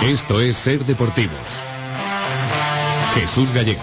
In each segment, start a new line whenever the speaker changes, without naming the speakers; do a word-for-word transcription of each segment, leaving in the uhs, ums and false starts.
Esto es Ser Deportivos. Jesús Gallego.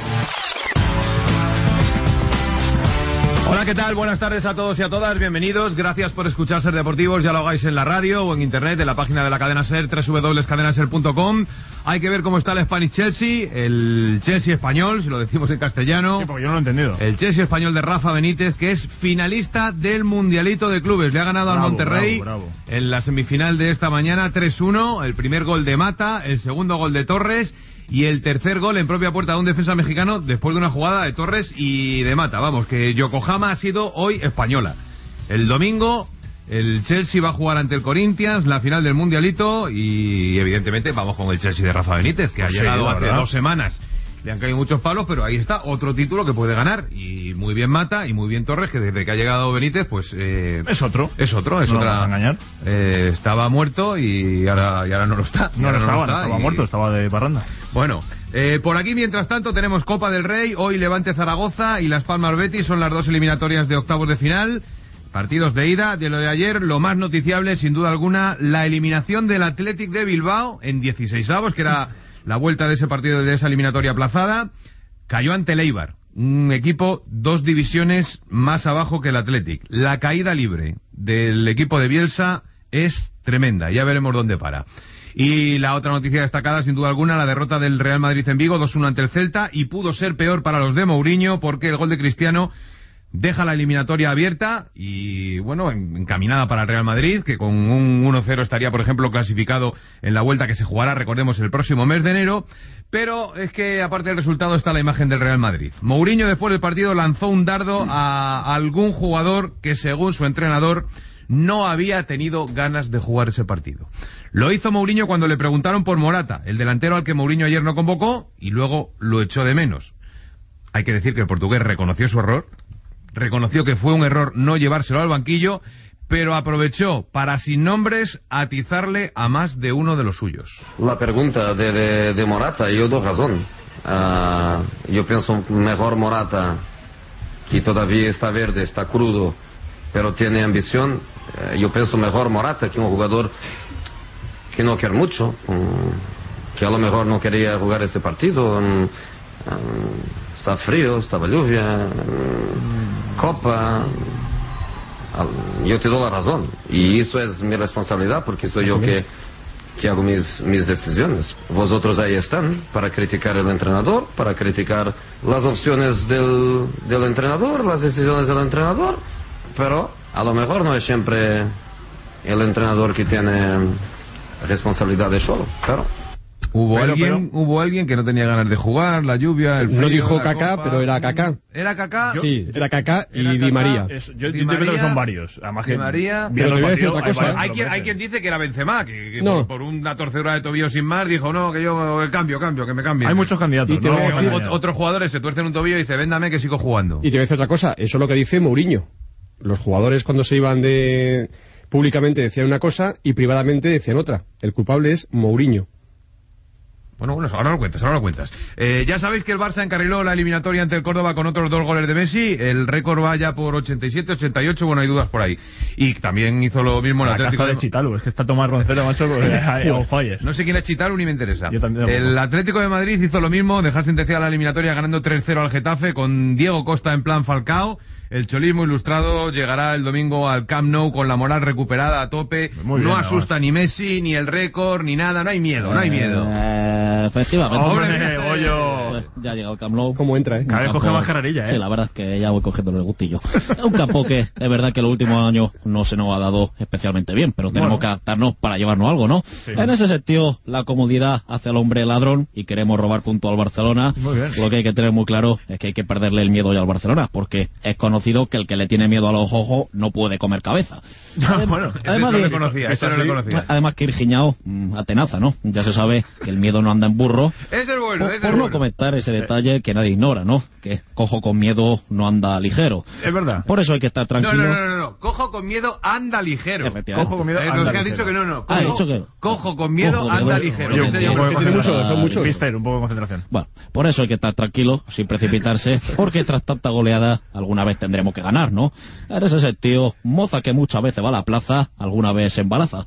Hola, ¿qué tal? Buenas tardes a todos y a todas, bienvenidos, gracias por escuchar Ser Deportivos, ya lo hagáis en la radio o en internet, en la página de la cadena Ser, doble u doble u doble u punto cadena ser punto com. Hay que ver cómo está el Spanish Chelsea, el Chelsea español, si lo decimos en castellano.
Sí, porque yo no lo he entendido.
El Chelsea español de Rafa Benítez, que es finalista del Mundialito de Clubes. Le ha ganado
Bravo,
al Monterrey
bravo, bravo.
en la semifinal de esta mañana tres uno, el primer gol de Mata, el segundo gol de Torres y el tercer gol en propia puerta de un defensa mexicano después de una jugada de Torres y de Mata. Vamos, que Yokohama ha sido hoy española. El domingo el Chelsea va a jugar ante el Corinthians la final del Mundialito y evidentemente vamos con el Chelsea de Rafa Benítez, que ha
Sí,
llegado
la
hace
verdad.
dos semanas. Le han caído muchos palos, pero ahí está otro título que puede ganar. Y muy bien Mata y muy bien Torres, que desde que ha llegado Benítez, pues... Eh,
Es otro.
Es otro, es
No lo
otra...
vamos a engañar.
Eh, estaba muerto y ahora, y ahora no lo está.
No,
Y
no
ahora
estaba, no
está
estaba
y-
muerto, estaba de parranda.
Bueno, eh, por aquí mientras tanto tenemos Copa del Rey, hoy Levante Zaragoza y Las Palmas Betis son las dos eliminatorias de octavos de final, partidos de ida. De lo de ayer, lo más noticiable sin duda alguna, la eliminación del Athletic de Bilbao en dieciseisavos, que era la vuelta de ese partido de esa eliminatoria aplazada, cayó ante el Eibar, un equipo dos divisiones más abajo que el Athletic. La caída libre del equipo de Bielsa es tremenda, ya veremos dónde para. Y la otra noticia destacada, sin duda alguna, la derrota del Real Madrid en Vigo, dos uno ante el Celta, y pudo ser peor para los de Mourinho, porque el gol de Cristiano deja la eliminatoria abierta y, bueno, en- encaminada para el Real Madrid, que con un uno cero estaría, por ejemplo, clasificado en la vuelta que se jugará, recordemos, el próximo mes de enero. Pero es que, aparte del resultado, está la imagen del Real Madrid. Mourinho, después del partido, lanzó un dardo a algún jugador que, según su entrenador, no había tenido ganas de jugar ese partido. Lo hizo Mourinho cuando le preguntaron por Morata, el delantero al que Mourinho ayer no convocó, y luego lo echó de menos. Hay que decir que el portugués reconoció su error, reconoció que fue un error no llevárselo al banquillo, pero aprovechó para, sin nombres, atizarle a más de uno de los suyos.
La pregunta de, de, de Morata, yo doy razón. Ah, yo pienso mejor Morata, que todavía está verde, está crudo, pero tiene ambición. Eh, yo pienso mejor Morata que un jugador que no quiere mucho, mm, que a lo mejor no quería jugar ese partido. mm, mm, está frío, estaba lluvia, mm, copa. Al- Yo te doy la razón y eso es mi responsabilidad porque soy yo que, que hago mis, mis decisiones. Vosotros ahí están para criticar al entrenador, para criticar las opciones del, del entrenador, las decisiones del entrenador, pero a lo mejor no es siempre el entrenador que tiene responsabilidad de solo, pero...
Hubo
Pero,
alguien hubo alguien que no tenía ganas de jugar, la lluvia, el frío,
No dijo
la
Kaká,
copa.
pero era Kaká.
¿Era Kaká?
Sí, era Kaká y
Era
Di
Kaká,
María.
Es- yo
Di
yo entiendo que
María,
son varios. Además que
Di María.
viendo
Pero te voy a
el
decir
partido,
otra
hay
cosa.
varios que
Hay
lo
quien, hay
merecen.
quien dice que era Benzema, que, que
No.
por, por una torcedura de tobillo sin más dijo, no, que yo eh, cambio, cambio, que me cambie.
Hay muchos candidatos.
Y te
no
voy a
vamos a
decir
engañar.
Otros jugadores se tuercen un tobillo y dice, véndame que sigo jugando.
Y te voy a decir otra cosa, eso es lo que dice Mourinho. Los jugadores cuando se iban de... públicamente decían una cosa y privadamente decían otra. El culpable es Mourinho.
Bueno, bueno, ahora lo cuentas, ahora lo cuentas. Eh, ya sabéis que el Barça encarriló la eliminatoria ante el Córdoba con otros dos goles de Messi. El récord va ya por ochenta y siete, ochenta y ocho, bueno, hay dudas por ahí. Y también hizo lo mismo el
La
Atlético
caza de Chitalu, es que está Tomás Roncero, macho, porque hay on fire.
No sé quién es Chitalu ni me interesa.
Yo también tampoco.
El Atlético de Madrid hizo lo mismo, dejar sentenciada la eliminatoria ganando tres cero al Getafe con Diego Costa en plan Falcao. El cholismo ilustrado llegará el domingo al Camp Nou con la moral recuperada a tope.
Muy bien,
no
además.
asusta ni Messi, ni el récord, ni nada. No hay miedo, no hay miedo.
Eh, efectivamente.
¡Hombre, Goyo!
Pues ya ha llegado el Camp Nou.
¿Cómo entra, eh?
Cada vez
Un
coge
campo-
más carrerilla, ¿eh?
Sí, la verdad es que ya voy cogiendo el gustillo. Es un campo que es verdad que los últimos años no se nos ha dado especialmente bien, pero tenemos
Bueno.
que adaptarnos para llevarnos algo, ¿no?
Sí.
En ese sentido, la comodidad hace al hombre ladrón y queremos robar puntos al Barcelona.
Muy bien.
Lo que hay que tener muy claro es que hay que perderle el miedo ya al Barcelona, porque es conocido que el que le tiene miedo a los ojos no puede comer cabeza.
Bueno,
Ese
además
no
de-
le conocía, ese no le conocía.
Además que Irgiñao mm, atenaza, ¿no? Ya se sabe que el miedo no anda en burro.
Ese es bueno,
Por,
ese
por
es
no
bueno.
comentar ese detalle que nadie ignora, ¿no? Que cojo con miedo no anda ligero.
es verdad.
Por eso hay que estar
No,
tranquilo.
no, no, no, no. cojo con miedo, anda ligero.
Cojo con miedo,
Eh,
anda
que has
ligero.
dicho que no, no.
Ah, he
Cojo,
dicho que-
cojo con miedo,
Cojo,
anda
de-
ligero.
Oye,
Ese
un
yo
poco
creo
de
que
tiene
concentración.
muchos, son muchos.
Mister, un poco de concentración.
Bueno, por eso hay que estar tranquilo, sin precipitarse, porque tras tanta goleada alguna vez tendremos que ganar, ¿no? Eres ese tío, moza que muchas veces va a la plaza, alguna vez se embaraza.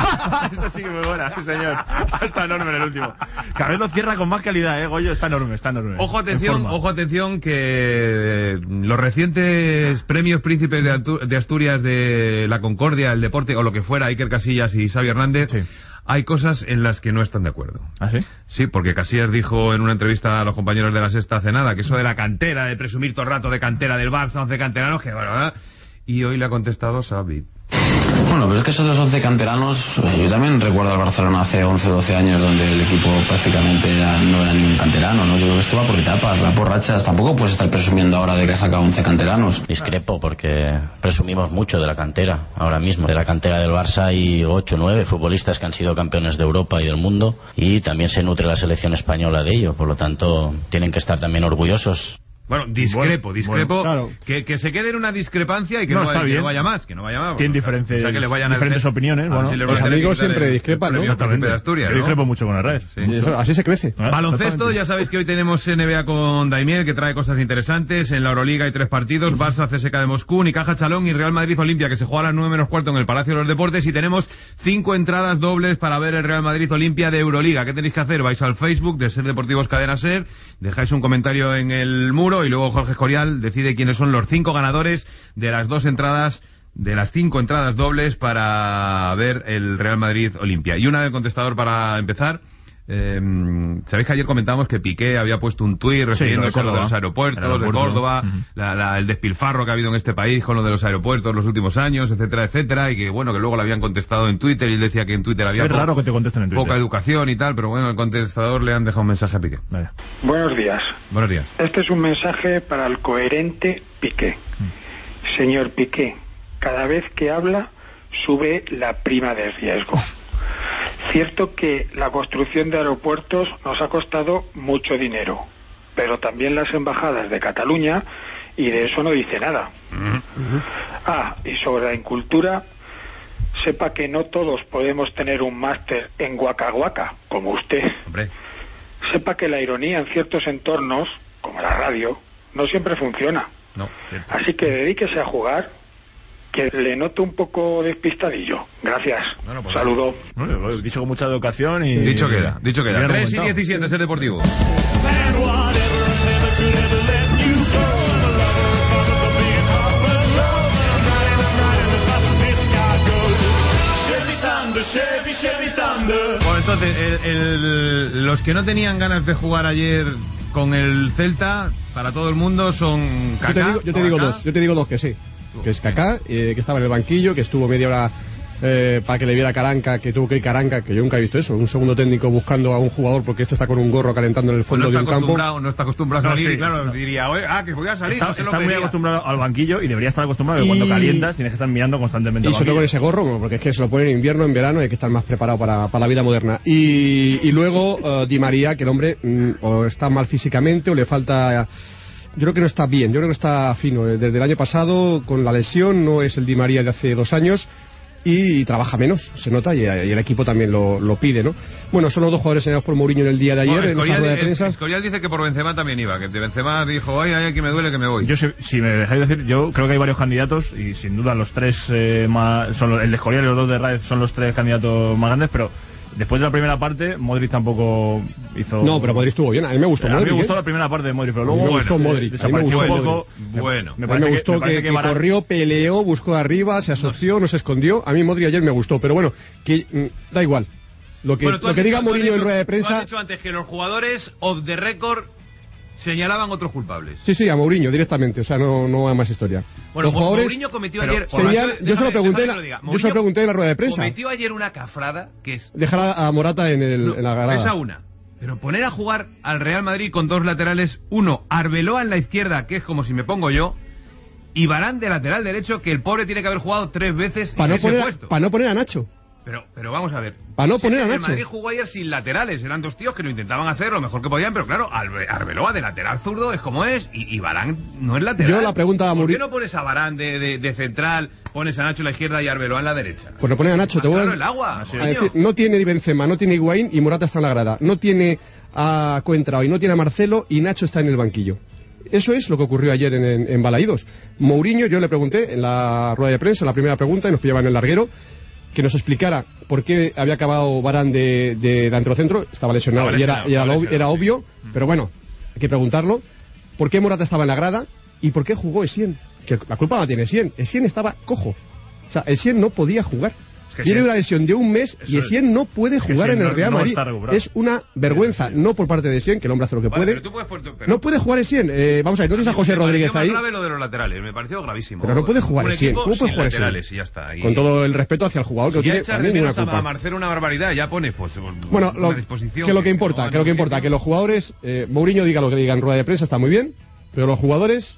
Eso sí que me buena, sí, señor. Está enorme en el último. Cada vez lo cierra con más calidad, eh, Goyo. Está enorme, está enorme.
Ojo,
En
atención,
forma.
ojo, atención, que eh, los recientes premios Príncipes de, Atu- de Asturias de la Concordia, el deporte, o lo que fuera, Iker Casillas y Xavi Hernández,
Sí.
hay cosas en las que no están de acuerdo.
¿Ah, sí?
Sí, porque Casillas dijo en una entrevista a los compañeros de la Sexta hace nada que eso de la cantera, de presumir todo el rato de cantera del Barça, once canteranos, que bueno, ¿verdad? Y hoy le ha contestado Xavi.
Bueno, pero es que esos de los once canteranos, yo también recuerdo al Barcelona hace once o doce años donde el equipo prácticamente era- no era ningún canterano, ¿no? Yo creo que esto va por etapas, va por rachas. Tampoco puedes estar presumiendo ahora de que ha sacado once canteranos.
Discrepo porque presumimos mucho de la cantera ahora mismo. De la cantera del Barça hay ocho o nueve futbolistas que han sido campeones de Europa y del mundo y también se nutre la selección española de ello. Por lo tanto, tienen que estar también orgullosos.
Bueno, discrepo,
Bueno,
discrepo.
bueno, claro.
que, que se quede en una discrepancia y que
No,
no,
está
vaya, que
bien.
no vaya más, que no vaya más.
Tienen
Bueno,
diferentes-
o sea, que le vayan a
diferentes
hacer-
opiniones,
a ver
bueno.
si les
Los
van a tener
amigos
que quitar
siempre
el-
discrepan,
el
¿no?
premio Príncipe de Asturias,
Yo
¿no?
discrepo mucho con las redes.
Sí.
Y eso- así se crece.
Ah,
Baloncesto,
exactamente.
ya sabéis que hoy tenemos N B A con Daimiel, que trae cosas interesantes. En la Euroliga hay tres partidos: Barça, C S K de Moscú, Unicaja Chalón y Real Madrid Olimpia, que se juega a las nueve menos cuarto en el Palacio de los Deportes. Y tenemos cinco entradas dobles para ver el Real Madrid Olimpia de Euroliga. ¿Qué tenéis que hacer? Vais al Facebook de Ser Deportivos Cadena Ser, dejáis un comentario en el muro y luego Jorge Escorial decide quiénes son los cinco ganadores de las dos entradas, de las cinco entradas dobles para ver el Real Madrid Olimpia. Y una del contestador para empezar. Eh, Sabéis que ayer comentamos que Piqué había puesto un tuit refiriéndose a lo de los aeropuertos
El aeropuerto.
de Córdoba,
Uh-huh.
la- la- el despilfarro que ha habido en este país con lo de los aeropuertos los últimos años, etcétera, etcétera, y que bueno, que luego le habían contestado en Twitter y él decía que en Twitter había
Es
po-
raro que te contesten en Twitter.
poca educación y tal, pero bueno, el contestador le han dejado un mensaje a Piqué.
Vale.
Buenos días.
Buenos días.
Este es un mensaje para el coherente Piqué. Señor Piqué, cada vez que habla sube la prima de riesgo. Cierto que la construcción de aeropuertos nos ha costado mucho dinero, pero también las embajadas de Cataluña, y de eso no dice nada. Ah, y sobre la incultura, sepa que no todos podemos tener un máster en Waka Waka, como usted.
Hombre,
Sepa que la ironía en ciertos entornos, como la radio, no siempre funciona.
no, cierto.
Así que dedíquese a jugar, que le noto un poco despistadillo. Gracias.
Bueno, pues
Saludo.
Bueno, lo he dicho con mucha educación y...
Dicho queda, dicho queda.
Bien
tres y
argumentado.
diecisiete, Ser Deportivo. Bueno, entonces, el- el- los que no tenían ganas de jugar ayer con el Celta, para todo el mundo, son Kaká.
Yo te digo, yo te digo
Kaká.
dos, yo te digo dos que sí. Que es Kaká, eh, que estaba en el banquillo, que estuvo media hora eh, para que le viera Caranca, que tuvo que ir Caranca, que yo nunca he visto eso, un segundo técnico buscando a un jugador porque este está con un gorro calentando en el
Pues
fondo
no
de
está
un campo.
acostumbrado, no está acostumbrado a
No,
salir,
sí,
y claro,
no.
diría, "Oye, ah, que voy a salir,
Está,
no se lo
está muy
pedía".
acostumbrado al banquillo y debería estar acostumbrado que
Y-
cuando calientas tienes que estar mirando constantemente
Y
al
sobre todo con
banquillo.
ese gorro, bueno, porque es que se lo ponen en invierno, en verano, hay que estar más preparado para, para la vida moderna. Y, y luego eh, Di María, que el hombre mm, o está mal físicamente o le falta... Yo creo que no está bien, yo creo que no está fino. Eh, Desde el año pasado, con la lesión, no es el Di María de hace dos años y trabaja menos, se nota, y, y el equipo también lo, lo pide, ¿no? Bueno, son los dos jugadores señalados por Mourinho en el día de ayer,
Bueno,
en esa
Escorial,
rueda de
es-
prensa.
Escorial dice que por Benzema también iba, que de Benzema dijo, ay, ay, que me duele, que me voy.
Yo, si, si me dejáis decir, yo creo que hay varios candidatos y sin duda los tres eh, más, son los- el de Escorial y los dos de Raez son los tres candidatos más grandes, pero después de la primera parte Modric tampoco hizo...
No, pero Modric estuvo bien, a mí me gustó
a mí
Modric,
me gustó
¿eh?
la primera parte de Modric, pero
A mí
luego
me gustó Modric, a mí me
desapareció
gustó
un poco.
Modric. Bueno.
me
A mí
parece
me gustó
me
que,
parece
que
Varane-
corrió, peleó, buscó arriba, se asoció, no se escondió. A mí Modric ayer me gustó, pero bueno, que mm, da igual. Lo que,
Bueno, tú
lo
has
que
dicho-
diga
tú has
Mourinho en
dicho-
rueda de
Tú has
prensa...
dicho antes que los jugadores off the record señalaban otros culpables.
Sí, sí, a Mourinho directamente, o sea, no, no hay más historia.
Bueno,
Los jugadores...
Mourinho cometió
pero
ayer...
señal-
déjame-
yo se lo pregunté,
déjame
la-
que lo diga.
yo se lo
Mourinho
pregunté en la rueda de prensa.
Cometió ayer una cafrada que es...
Dejar a, a Morata en, el,
No,
en la grada.
esa una. Pero poner a jugar al Real Madrid con dos laterales, uno, Arbeloa en la izquierda, que es como si me pongo yo, y Varane de lateral derecho, que el pobre tiene que haber jugado tres veces
Para
en
no,
ese
poner,
puesto.
pa no poner a Nacho.
Pero, pero vamos a ver.
Para no poner a Nacho.
El Madrid jugó ayer sin laterales, eran dos tíos que lo intentaban hacer lo mejor que podían, pero claro, Arbeloa de lateral zurdo es como es, y, y Varane no es lateral.
Yo la pregunta a
¿Por qué no pones a Varane de, de, de central, pones a Nacho a la izquierda y a Arbeloa en la derecha?
Pues lo pones a Nacho, te voy a...
el agua,
a decir, no tiene ni Benzema, no tiene Higuaín y Morata está en la grada. No tiene a Coentrao y no tiene a Marcelo y Nacho está en el banquillo. Eso es lo que ocurrió ayer en, en, en Balaídos. Mourinho, yo le pregunté en la rueda de prensa, la primera pregunta, y nos pillaban en el larguero, que nos explicara por qué había acabado Varane de, de, de antrocentro, estaba lesionado, estaba lesionado y era, era, lesionado, era obvio, sí. Pero bueno, hay que preguntarlo, por qué Morata estaba en la grada y por qué jugó Essien, que la culpa la tiene Essien, Essien estaba cojo, o sea, Essien no podía jugar. Es que tiene sí. una lesión de un mes y Essien no puede jugar en el Real no, Madrid. No es una vergüenza, sí, sí. no por parte de Essien, que el hombre hace lo que vale, puede. Pero tú puedes, pero... No puede jugar Essien. Eh, vamos a ver, no tienes a José Rodríguez ahí.
Me grave lo de los laterales, me pareció gravísimo.
Pero no puede jugar Essien. ¿Cómo puede jugar Essien?
Y ya está. Y...
Con todo el respeto hacia el jugador, que
si
no tiene ninguna culpa.
A Marcelo una barbaridad, ya pone pues
bueno, lo, que lo que importa, que lo que importa, que los jugadores, eh, Mourinho diga lo que diga en rueda de prensa, está muy bien, pero los jugadores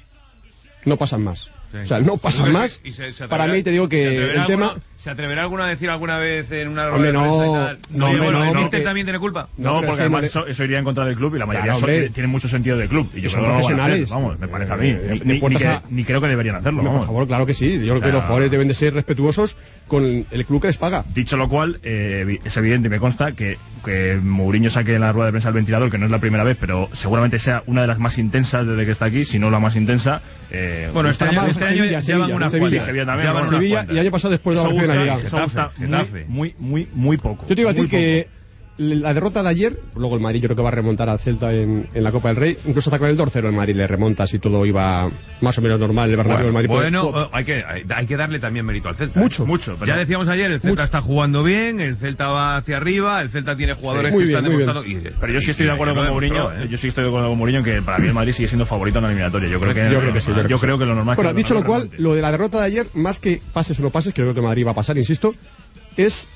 no pasan más. Sí. O sea, no pasa más. Y se, se para mí te digo que el
alguno,
tema...
¿Se atreverá alguno a decir alguna vez en una
rueda de prensa
no,
y tal?
No,
no,
no,
no,
¿el Mister también tiene culpa?
No, no porque además eso, eso iría en contra del club y la mayoría claro, son, tienen mucho sentido del club. Y yo creo que no lo van a hacer, vamos, me parece a mí.
Eh,
ni, ni, que, ni creo que deberían hacerlo.
No, por favor, claro que sí. Yo creo que los jugadores deben de ser respetuosos con el club que les paga.
Dicho lo cual, eh, es evidente y me consta que, que Mourinho saque en la rueda de prensa el ventilador, que no es la primera vez, pero seguramente sea una de las más intensas desde que está aquí, si no la más intensa. Eh,
bueno, este año, este año ya llevan una
Sevilla, Sevilla también. Ya Sevilla y el año pasado después de la regionalidad.
Eso gusta muy, muy, muy poco.
Yo te iba a decir que la derrota de ayer, luego el Madrid yo creo que va a remontar al Celta en, en la Copa del Rey, incluso hasta con el dos cero el Madrid le remonta si todo iba más o menos normal, el Bernabéu,
bueno,
el Madrid.
Bueno, puede... hay, que, hay, hay que darle también mérito al Celta.
Mucho,
¿eh?
mucho.
Pero ya decíamos ayer, el Celta mucho. está jugando bien, el Celta va hacia arriba, el Celta tiene jugadores
sí,
que
bien,
están demostrando... Y,
pero yo sí estoy de acuerdo con Mourinho, ¿eh? yo sí estoy de acuerdo con Mourinho que para mí el Madrid sigue siendo favorito en la eliminatoria. Yo creo que,
yo creo que sí. Yo,
yo creo que lo normal
bueno,
es que
dicho lo cual, lo de la derrota de ayer, más que pases o no pases, que yo creo que Madrid va a pasar, insisto, es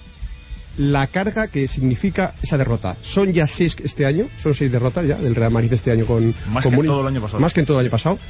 la carga que significa esa derrota. Son ya seis este año, son seis derrotas ya del Real Madrid este año con
más
con
que
Mourinho,
todo el año pasado.
Más que en todo el año pasado.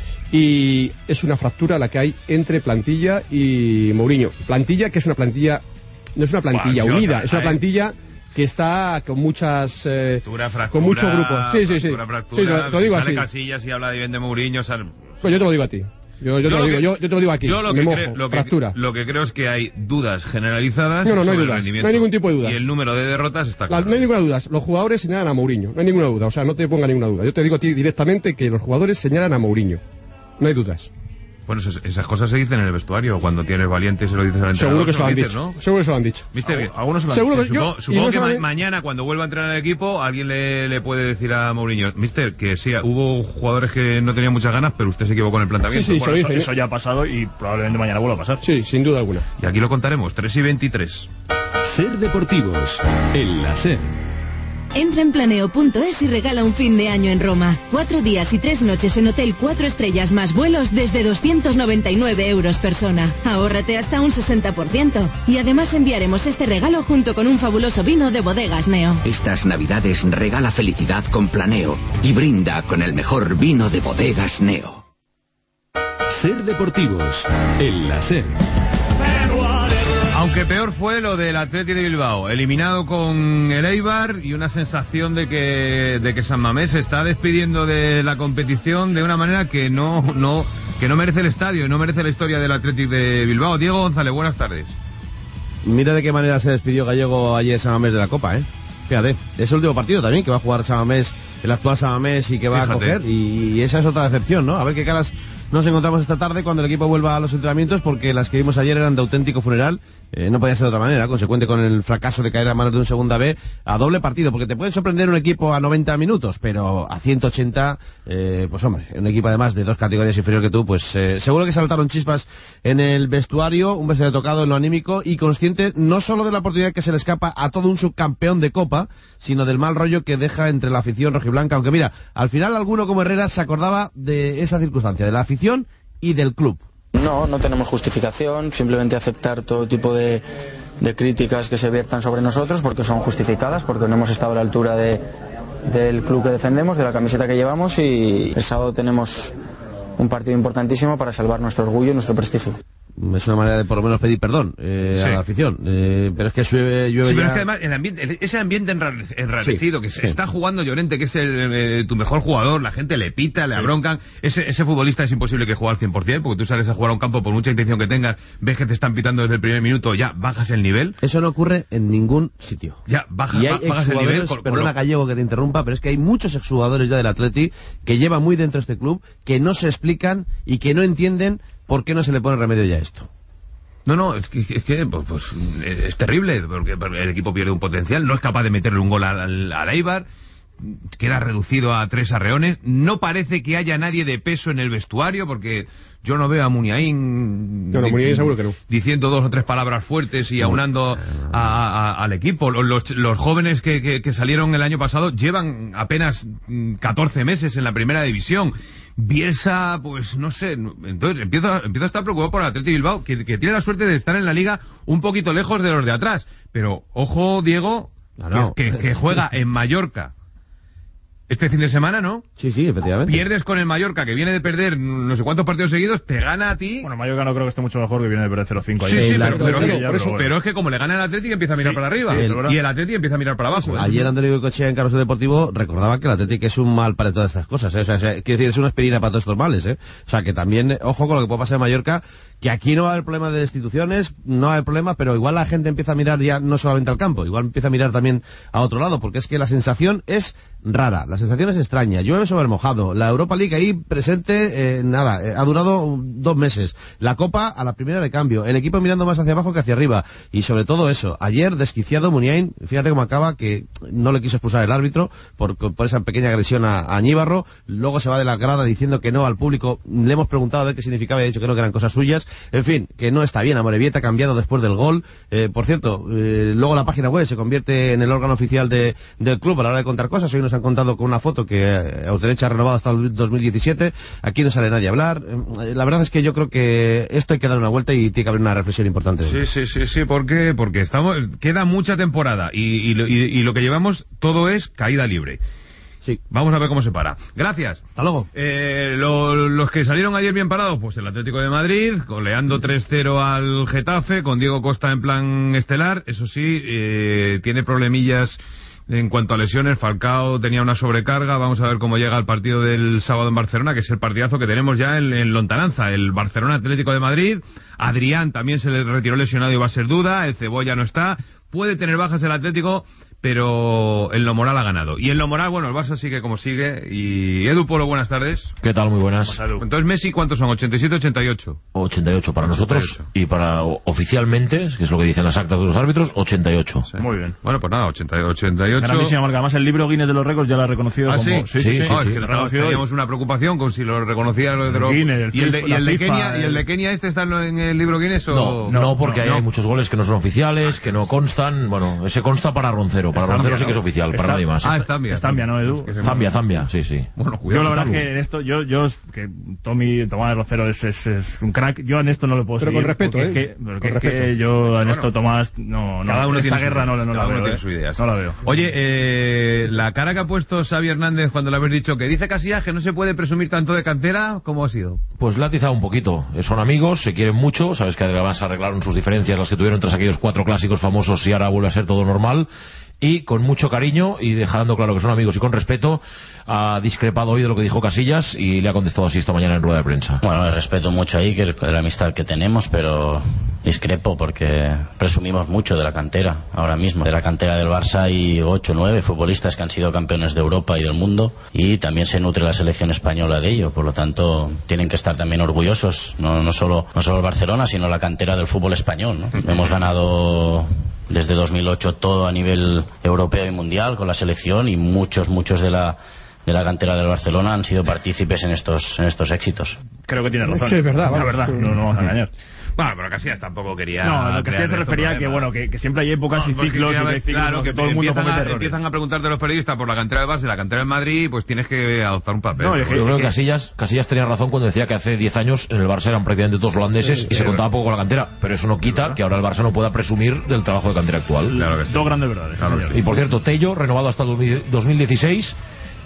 Y es una fractura la que hay entre plantilla y Mourinho. Plantilla que es una plantilla, no es una plantilla bueno, unida, es una plantilla que está con muchas eh,
fractura, fractura,
con muchos grupos. Sí, sí, sí.
Fractura,
sí, te lo digo así.
Casillas y habla bien de Mourinho, sale...
Pues yo te lo digo a ti. Yo, yo, yo, te lo digo, que, yo, yo te lo digo aquí,
yo lo
me
que
mojo,
creo, lo
fractura.
Que, lo que creo es que hay dudas generalizadas.
No, no, no hay dudas, no hay ningún tipo de dudas.
Y el número de derrotas está claro.
La, no hay ninguna duda, los jugadores señalan a Mourinho, no hay ninguna duda, o sea, no te ponga ninguna duda. Yo te digo a ti directamente que los jugadores señalan a Mourinho, no hay dudas.
Bueno, esas cosas se dicen en el vestuario, cuando tienes valiente se lo dices al entrenador.
Seguro que se lo han dicho, ¿no? Seguro que se lo han dicho.
Mister,
algunos se lo han
Seguro
dicho.
Que yo,
supongo supongo
no
que
solamente...
ma mañana, cuando vuelva a entrenar el equipo, alguien le, le puede decir a Mourinho, Mister, que sí, hubo jugadores que no tenían muchas ganas, pero usted se equivocó en el planteamiento.
Sí, sí,
bueno,
eso,
eso,
dice,
eso ya ha pasado y probablemente mañana vuelva a pasar.
Sí, sin duda alguna.
Y aquí lo contaremos, tres y veintitrés.
Ser Deportivos, el láser.
Entra en planeo punto es y regala un fin de año en Roma. Cuatro días y tres noches en hotel cuatro estrellas más vuelos desde doscientos noventa y nueve euros persona. Ahórrate hasta un sesenta por ciento. Y además enviaremos este regalo junto con un fabuloso vino de Bodegas Neo.
Estas navidades regala felicidad con Planeo y brinda con el mejor vino de Bodegas Neo. Ser Deportivos, el láser.
Aunque peor fue lo del Athletic de Bilbao, eliminado con el Eibar y una sensación de que de que San Mamés se está despidiendo de la competición de una manera que no no que no merece el estadio y no merece la historia del Athletic de Bilbao. Diego González, buenas tardes.
Mira de qué manera se despidió Gallego ayer San Mamés de la Copa, ¿eh? Fíjate, es el último partido también que va a jugar San Mamés, el actual San Mamés y que va Fíjate. a coger y, y esa es otra decepción, ¿no? A ver qué caras nos encontramos esta tarde cuando el equipo vuelva a los entrenamientos, porque las que vimos ayer eran de auténtico funeral. Eh, no podía ser de otra manera, consecuente con el fracaso de caer a manos de un segunda B a doble partido, porque te puede sorprender un equipo a noventa minutos, pero a ciento ochenta, eh, pues hombre, un equipo además de dos categorías inferior que tú, pues eh, seguro que saltaron chispas en el vestuario, un vestuario tocado en lo anímico y consciente no solo de la oportunidad que se le escapa a todo un subcampeón de Copa, sino del mal rollo que deja entre la afición rojiblanca, aunque mira, al final alguno como Herrera se acordaba de esa circunstancia, de la afición y del club.
No, no tenemos justificación, simplemente aceptar todo tipo de, de críticas que se viertan sobre nosotros porque son justificadas, porque no hemos estado a la altura de, del club que defendemos, de la camiseta que llevamos, y el sábado tenemos un partido importantísimo para salvar nuestro orgullo y nuestro prestigio.
es una manera de por lo menos pedir perdón eh, sí. a la afición. Eh, pero es que llueve, llueve
sí, pero
ya...
es que además el ambiente, ese ambiente enrarecido, sí, que
sí.
está jugando Llorente, que es el, eh, tu mejor jugador, la gente le pita, le sí. abroncan, ese, ese futbolista es imposible que juegue al cien por cien, porque tú sales a jugar a un campo por mucha intención que tengas, ves que te están pitando desde el primer minuto, ya bajas el nivel.
Eso no ocurre en ningún sitio.
Ya, baja,
y hay
bajas el nivel. Con,
perdona, con lo... Gallego, que te interrumpa, pero es que hay muchos exjugadores ya del Atleti que llevan muy dentro de este club, que no se explican y que no entienden por qué no se le pone remedio ya a esto.
No, no, es que, es, que pues, pues, es terrible, porque el equipo pierde un potencial, no es capaz de meterle un gol al, al Eibar, queda reducido a tres arreones, no parece que haya nadie de peso en el vestuario, porque yo no veo a Muniain,
no, no, Muniain seguro que no,
diciendo dos o tres palabras fuertes y aunando a, a, al equipo. Los, los jóvenes que, que, que salieron el año pasado llevan apenas catorce meses en la primera división. Bielsa, pues no sé, entonces empiezo, empiezo a estar preocupado por el Athletic Bilbao, que, que tiene la suerte de estar en la liga un poquito lejos de los de atrás, pero ojo, Diego, no, no. Que, que, que juega en Mallorca este fin de semana, ¿no?
Sí, sí, efectivamente.
Pierdes con el Mallorca, que viene de perder no sé cuántos partidos seguidos, te gana a ti.
Bueno, Mallorca no creo que esté mucho mejor, que viene de perder cero cinco.
Sí, sí, pero, pero,
pero,
pero, eso, pero es que como le gana el Atlético empieza a mirar sí, para arriba. Sí, y el Atlético empieza a mirar para abajo.
¿eh? Ayer Antonio Goicoechea en Carrusel Deportivo recordaba que el Atlético es un mal para todas estas cosas. ¿eh? O sea, o sea, quiere decir, es una expedina para todos estos males. ¿eh? O sea, que también, ojo con lo que puede pasar en Mallorca, que aquí no va a haber problema de instituciones, no va a haber problema, pero igual la gente empieza a mirar ya no solamente al campo, igual empieza a mirar también a otro lado, porque es que la sensación es rara, la sensación es extraña. Llueve sobre mojado, la Europa League ahí presente, eh, nada, eh, ha durado dos meses, la Copa a la primera de cambio, el equipo mirando más hacia abajo que hacia arriba, y sobre todo eso, ayer desquiciado Muniain, fíjate cómo acaba, que no le quiso expulsar el árbitro por, por esa pequeña agresión a, a Añíbarro, luego se va de la grada diciendo que no al público, le hemos preguntado a ver qué significaba y ha dicho que no, que eran cosas suyas, en fin, que no está bien. Amorebieta ha cambiado después del gol, eh, por cierto, eh, luego la página web se convierte en el órgano oficial de, del club a la hora de contar cosas. Hoy nos han contado con una foto que eh, Auterecha ha renovado hasta el dos mil diecisiete, aquí no sale nadie a hablar. Eh, la verdad es que yo creo que esto hay que dar una vuelta y tiene que haber una reflexión importante.
Sí, sí, sí, sí, ¿por qué? Porque estamos, queda mucha temporada y, y, y, y lo que llevamos todo es caída libre.
Sí.
Vamos a ver cómo se para. Gracias.
Hasta luego.
Eh, lo, los que salieron ayer bien parados, pues el Atlético de Madrid, goleando tres cero al Getafe, con Diego Costa en plan estelar. Eso sí, eh, tiene problemillas en cuanto a lesiones. Falcao tenía una sobrecarga. Vamos a ver cómo llega el partido del sábado en Barcelona, que es el partidazo que tenemos ya en, en lontananza. El Barcelona Atlético de Madrid. Adrián también se le retiró lesionado y va a ser duda. El Cebolla no está. Puede tener bajas el Atlético, pero en lo moral ha ganado. Y en lo moral, bueno, el Barça sigue como sigue. Y Edu Polo, buenas tardes.
¿Qué tal? Muy buenas.
Entonces, Messi, ¿cuántos son? ¿ochenta y siete, ochenta y ocho?
ochenta y ocho para nosotros ochenta y ocho. Y para oficialmente, que es lo que dicen las actas de los árbitros, ochenta y ocho.
Sí. Muy bien. Bueno, pues nada, ochenta y ocho.
Grandísima marca. Además, el libro Guinness de los récords ya lo ha reconocido
¿Ah,
como...
sí?
Sí, sí, sí. sí,
oh,
sí,
es
sí.
que no, teníamos una preocupación con si lo reconocía lo de los...
Guinness,
¿Y el de, y el de
FIFA,
Kenia,
el...
¿y el de Kenia este está en el libro Guinness o...?
No, no, no porque no, hay no. muchos goles que no son oficiales, que no constan. Bueno, ese consta para Roncero. Para Roncero sí que es oficial, para nadie más.
Ah, es Zambia.
Es Zambia, ¿no, Edu?
Zambia, Zambia, sí, sí.
Bueno, cuidado. Yo la verdad es que en esto, yo, yo, que Tommy, Tomás Roncero es, es, es un crack, yo en esto no lo puedo
Pero
seguir.
con respeto, ¿eh?
Es que, porque es que yo en esto, Tomás, no, no.
Cada uno
esta
tiene
guerra no, no la veo.
Tiene
¿eh?
su idea, sí.
No la veo.
Oye, eh, la cara que ha puesto Xavi Hernández cuando le habéis dicho que dice Casillas que no se puede presumir tanto de cantera, ¿cómo ha sido?
Pues le ha atizado un poquito. Son amigos, se quieren mucho, sabes que además arreglaron sus diferencias las que tuvieron tras aquellos cuatro clásicos famosos y ahora vuelve a ser todo normal. Y con mucho cariño y dejando claro que son amigos y con respeto, ha discrepado hoy de lo que dijo Casillas y le ha contestado así esta mañana en rueda de prensa.
Bueno, respeto mucho ahí, que es la amistad que tenemos, pero discrepo porque presumimos mucho de la cantera ahora mismo. De la cantera del Barça hay ocho o nueve futbolistas que han sido campeones de Europa y del mundo, y también se nutre la selección española de ello. Por lo tanto, tienen que estar también orgullosos, no, no solo no solo el Barcelona, sino la cantera del fútbol español, ¿no? Hemos ganado desde dos mil ocho todo a nivel europeo y mundial con la selección, y muchos, muchos de la de la cantera del Barcelona han sido partícipes en estos en estos éxitos.
Creo que tiene razón.
Es que es verdad,
la verdad, no, no vamos a engañar.
Bueno, pero Casillas tampoco quería...
No, lo que Casillas se refería a que, bueno, que, que siempre hay épocas no, y ciclos, y ciclos, claro, que todo el mundo comete errores.
Empiezan a preguntarte a los periodistas por la cantera del Barça y la cantera del Madrid, pues tienes que adoptar un papel.
No, yo creo que Casillas, Casillas tenía razón cuando decía que hace diez años en el Barça eran prácticamente todos holandeses, sí, y se contaba poco con la cantera, pero eso no quita que ahora el Barça no pueda presumir del trabajo de cantera actual.
Claro que sí. Dos grandes verdades.
Claro,
y por cierto, Tello, renovado hasta dos mil dieciséis,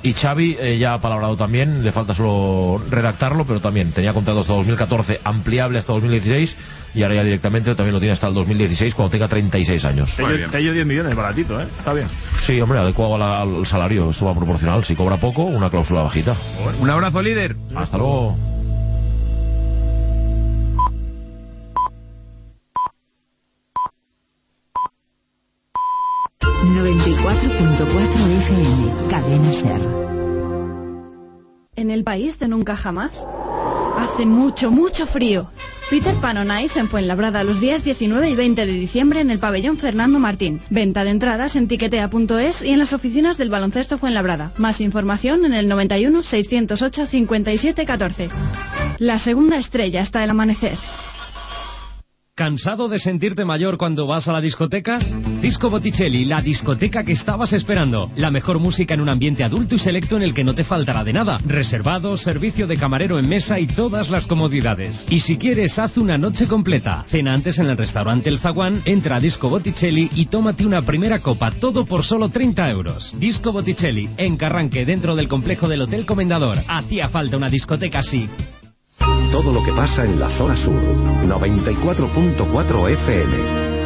Y Xavi eh, ya ha palabrado también, le falta solo redactarlo, pero también tenía contrato hasta dos mil catorce, ampliable hasta dos mil dieciséis, y ahora ya directamente también lo tiene hasta el dos mil dieciséis, cuando tenga treinta y seis años.
Te dio diez millones, baratito, ¿eh? Está bien.
Sí, hombre, adecuado al, al salario, esto va proporcional. Si cobra poco, una cláusula bajita.
Bueno, un abrazo, líder.
Hasta luego.
noventa y cuatro punto cuatro F M, Cadena SER.
En el país de nunca jamás. Hace mucho, mucho frío. Peter Pan on Ice en Fuenlabrada los días diecinueve y veinte de diciembre en el pabellón Fernando Martín. Venta de entradas en tiquetea punto es y en las oficinas del baloncesto Fuenlabrada. Más información en el noventa y uno, seiscientos ocho, cincuenta y siete, catorce. La segunda estrella hasta el amanecer.
¿Cansado de sentirte mayor cuando vas a la discoteca? Disco Botticelli, la discoteca que estabas esperando. La mejor música en un ambiente adulto y selecto en el que no te faltará de nada. Reservado, servicio de camarero en mesa y todas las comodidades. Y si quieres, haz una noche completa. Cena antes en el restaurante El Zaguán, entra a Disco Botticelli y tómate una primera copa, todo por solo treinta euros. Disco Botticelli, en Carranque, dentro del complejo del Hotel Comendador. Hacía falta una discoteca así.
Todo lo que pasa en la zona sur. noventa y cuatro punto cuatro F M.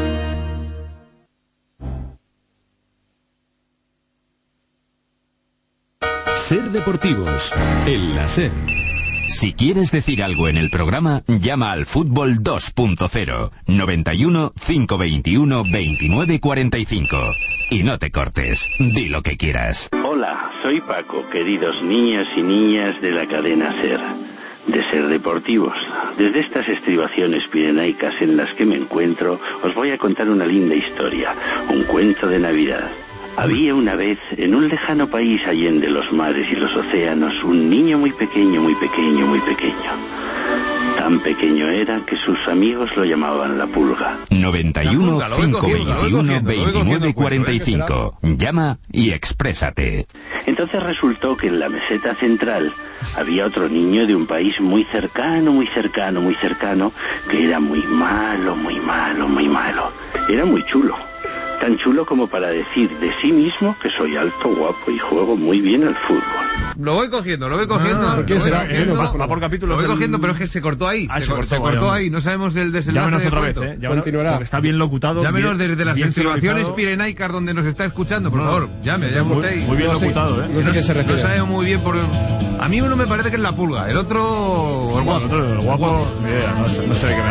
SER Deportivos, el la SER. Si quieres decir algo en el programa, llama al Fútbol dos punto cero, noventa y uno, cinco veintiuno, veintinueve cuarenta y cinco. Y no te cortes, di lo que quieras.
Hola, soy Paco, queridos niños y niñas de la cadena SER. De SER Deportivos. Desde estas estribaciones pirenaicas en las que me encuentro, os voy a contar una linda historia, un cuento de Navidad. Había una vez, en un lejano país allende los mares y los océanos, un niño muy pequeño, muy pequeño, muy pequeño. Tan pequeño era que sus amigos lo llamaban la pulga.
noventa y uno, cinco veintiuno, veintinueve cuarenta y cinco. Llama y exprésate.
Entonces resultó que en la meseta central había otro niño de un país muy cercano, muy cercano, muy cercano, que era muy malo, muy malo, muy malo. Era muy chulo. Tan chulo como para decir de sí mismo que soy alto, guapo y juego muy bien al fútbol.
Lo voy cogiendo, lo voy cogiendo.
Ah, ¿por qué será?
Cogiendo,
Va, va por capítulos.
Lo voy
del...
cogiendo, pero es que se cortó ahí.
Ah,
se,
se cortó,
se cortó
bueno.
ahí. No sabemos del desenlace.
Llámenos
de
otra vez,
cuento.
¿eh? Llámenos, continuará. Está bien locutado.
Llámenos
bien,
desde las
bien
estribaciones pirenaicas donde nos está escuchando, por
no,
favor. Llame, llame
muy,
usted.
muy bien
no
locutado,
sé,
¿eh?
No sé qué se refiere. No sabemos muy bien por... A mí uno me parece que es la pulga. El otro... El guapo.
El otro, el guapo, ni idea, no sé, no sé de qué me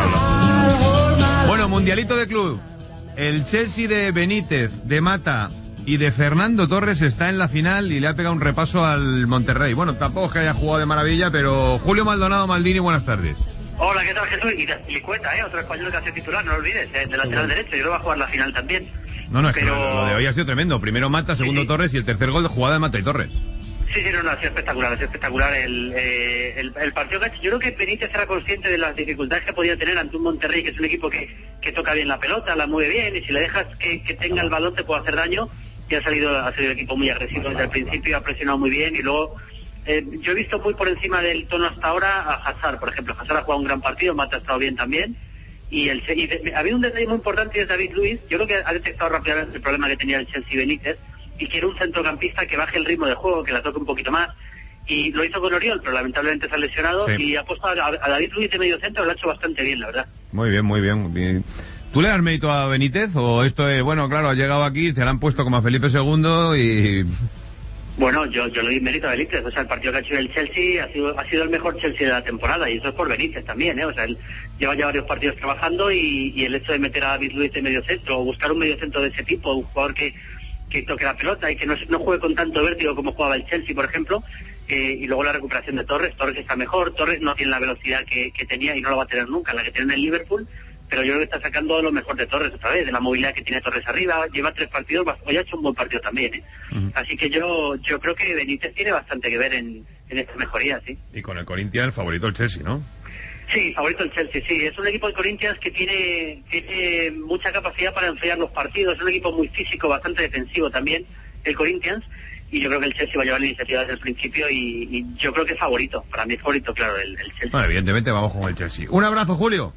habla.
Bueno, mundialito de club. El Chelsea de Benítez, de Mata y de Fernando Torres está en la final y le ha pegado un repaso al Monterrey. Bueno, tampoco es que haya jugado de maravilla, pero Julio Maldonado Maldini, buenas tardes.
Hola, ¿qué tal, Jesús? Y Licueta, ¿eh? Otro español que hace titular, no lo olvides, ¿eh? De lateral derecho, yo creo que va a jugar la final también.
No, no, es
pero...
que lo, lo de hoy ha sido tremendo. Primero Mata, segundo sí, sí. Torres y el tercer gol de jugada de Mata y Torres.
Sí, sí, no, no, ha sido espectacular, ha sido espectacular el, eh, el, el partido que ha hecho. Yo creo que Benítez era consciente de las dificultades que podía tener ante un Monterrey, que es un equipo que, que toca bien la pelota, la mueve bien, y si le dejas que, que tenga el balón te puede hacer daño. Y ha salido, ha salido el equipo muy agresivo desde el principio, ha presionado muy bien, y luego eh, yo he visto muy por encima del tono hasta ahora a Hazard, por ejemplo. Hazard ha jugado un gran partido, Mata ha estado bien también, y, el, y de, había un detalle muy importante, y es David Luiz. Yo creo que ha detectado rápidamente el problema que tenía el Chelsea Benítez, y quiere un centrocampista que baje el ritmo de juego, que la toque un poquito más, y lo hizo con Oriol, pero lamentablemente se ha lesionado, sí. Y ha puesto a, a David Luiz de medio centro, lo ha hecho bastante bien, la verdad.
Muy bien, muy bien, bien. ¿Tú le das mérito a Benítez o esto es, bueno, claro, ha llegado aquí, se le han puesto como a Felipe segundo y...
Bueno, yo yo le doy mérito a Benítez, o sea, el partido que ha hecho el Chelsea ha sido ha sido el mejor Chelsea de la temporada, y eso es por Benítez también, ¿eh? O sea, él lleva ya varios partidos trabajando, y, y el hecho de meter a David Luiz de medio centro, o buscar un medio centro de ese tipo, un jugador que, que toque la pelota y que no, no juegue con tanto vértigo como jugaba el Chelsea, por ejemplo, eh, y luego la recuperación de Torres. Torres está mejor, Torres no tiene la velocidad que, que tenía y no lo va a tener nunca, la que tiene en el Liverpool, pero yo creo que está sacando lo mejor de Torres otra vez, de la movilidad que tiene Torres arriba. Lleva tres partidos, hoy ha hecho un buen partido también, ¿eh? Uh-huh. Así que yo yo creo que Benítez tiene bastante que ver en, en esta mejoría, sí.
Y con el Corinthians, favorito el Chelsea, ¿no?
Sí, favorito el Chelsea, sí. Es un equipo de Corinthians que tiene, tiene mucha capacidad para enfriar los partidos, es un equipo muy físico, bastante defensivo también, el Corinthians, y yo creo que el Chelsea va a llevar la iniciativa desde el principio, y, y yo creo que es favorito, para mí es favorito, claro, el, el Chelsea.
Bueno, evidentemente vamos con el Chelsea. Un abrazo, Julio.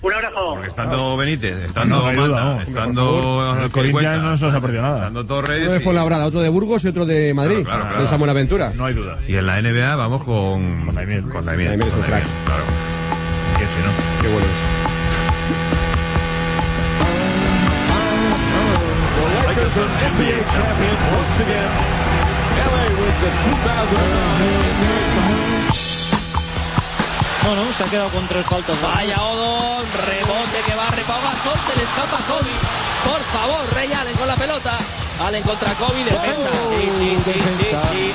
Un abrazo.
Porque estando Benítez, estando
no, no,
Mata,
no,
estando
el Corinthians no se os ha perdido nada.
estando Torres.
Uno de Fuenlabrada, otro de Burgos y otro de Madrid.
Claro, claro, claro.
De San Buenaventura.
No hay duda.
Y en la N B A vamos con.
Con Daimiel.
Con Daimiel.
Daimiel es un crack.
Claro.
Que si no.
Qué bueno es.
N B A champions once again. L A with the two thousand nine.
Bueno, se ha quedado con tres faltas.
Vaya Odom, rebote que barre Pau Gasol, se le escapa a Kobe. Por favor, Ray Allen con la pelota. Allen contra Kobe, defensa. Sí, sí, sí, sí, sí.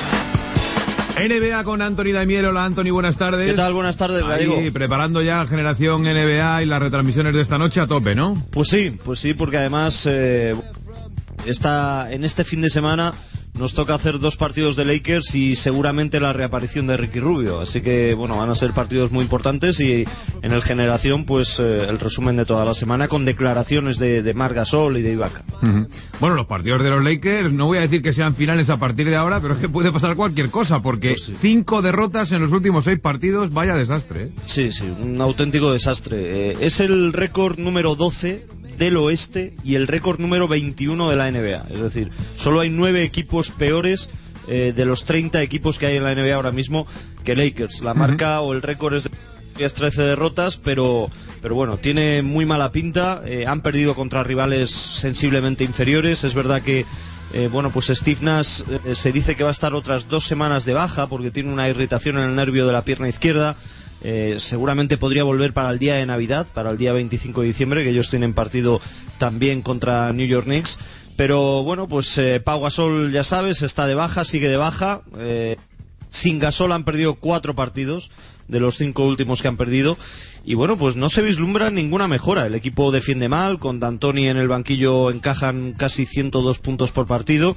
N B A con Anthony Daimiel. Hola Anthony, buenas tardes.
¿Qué tal? Buenas tardes, Gallego.
Ahí, preparando ya Generación N B A y las retransmisiones de esta noche a tope, ¿no?
Pues sí, pues sí, porque además eh, está en este fin de semana nos toca hacer dos partidos de Lakers y seguramente la reaparición de Ricky Rubio, así que bueno, van a ser partidos muy importantes y en el Generación pues eh, el resumen de toda la semana con declaraciones de, de Marc Gasol y de Ibaka.
Uh-huh. Bueno, los partidos de los Lakers, no voy a decir que sean finales a partir de ahora, pero es que puede pasar cualquier cosa, porque pues sí. cinco derrotas en los últimos seis partidos, vaya desastre, ¿eh?
Sí, sí, un auténtico desastre. Eh, es el récord número doce del oeste y el récord número veintiuno de la N B A, es decir, solo hay nueve equipos peores eh, de los treinta equipos que hay en la N B A ahora mismo que Lakers. La marca uh-huh. o el récord es de trece derrotas, pero pero bueno, tiene muy mala pinta. Eh, han perdido contra rivales sensiblemente inferiores. Es verdad que eh, bueno, pues Steve Nash eh, se dice que va a estar otras dos semanas de baja porque tiene una irritación en el nervio de la pierna izquierda. Eh, seguramente podría volver para el día de Navidad, para el día veinticinco de diciembre, que ellos tienen partido también contra New York Knicks. Pero bueno, pues eh, Pau Gasol, ya sabes, está de baja, sigue de baja. Eh, sin Gasol han perdido cuatro partidos de los cinco últimos que han perdido. Y bueno, pues no se vislumbra ninguna mejora. El equipo defiende mal, con D'Antoni en el banquillo encajan casi ciento dos puntos por partido.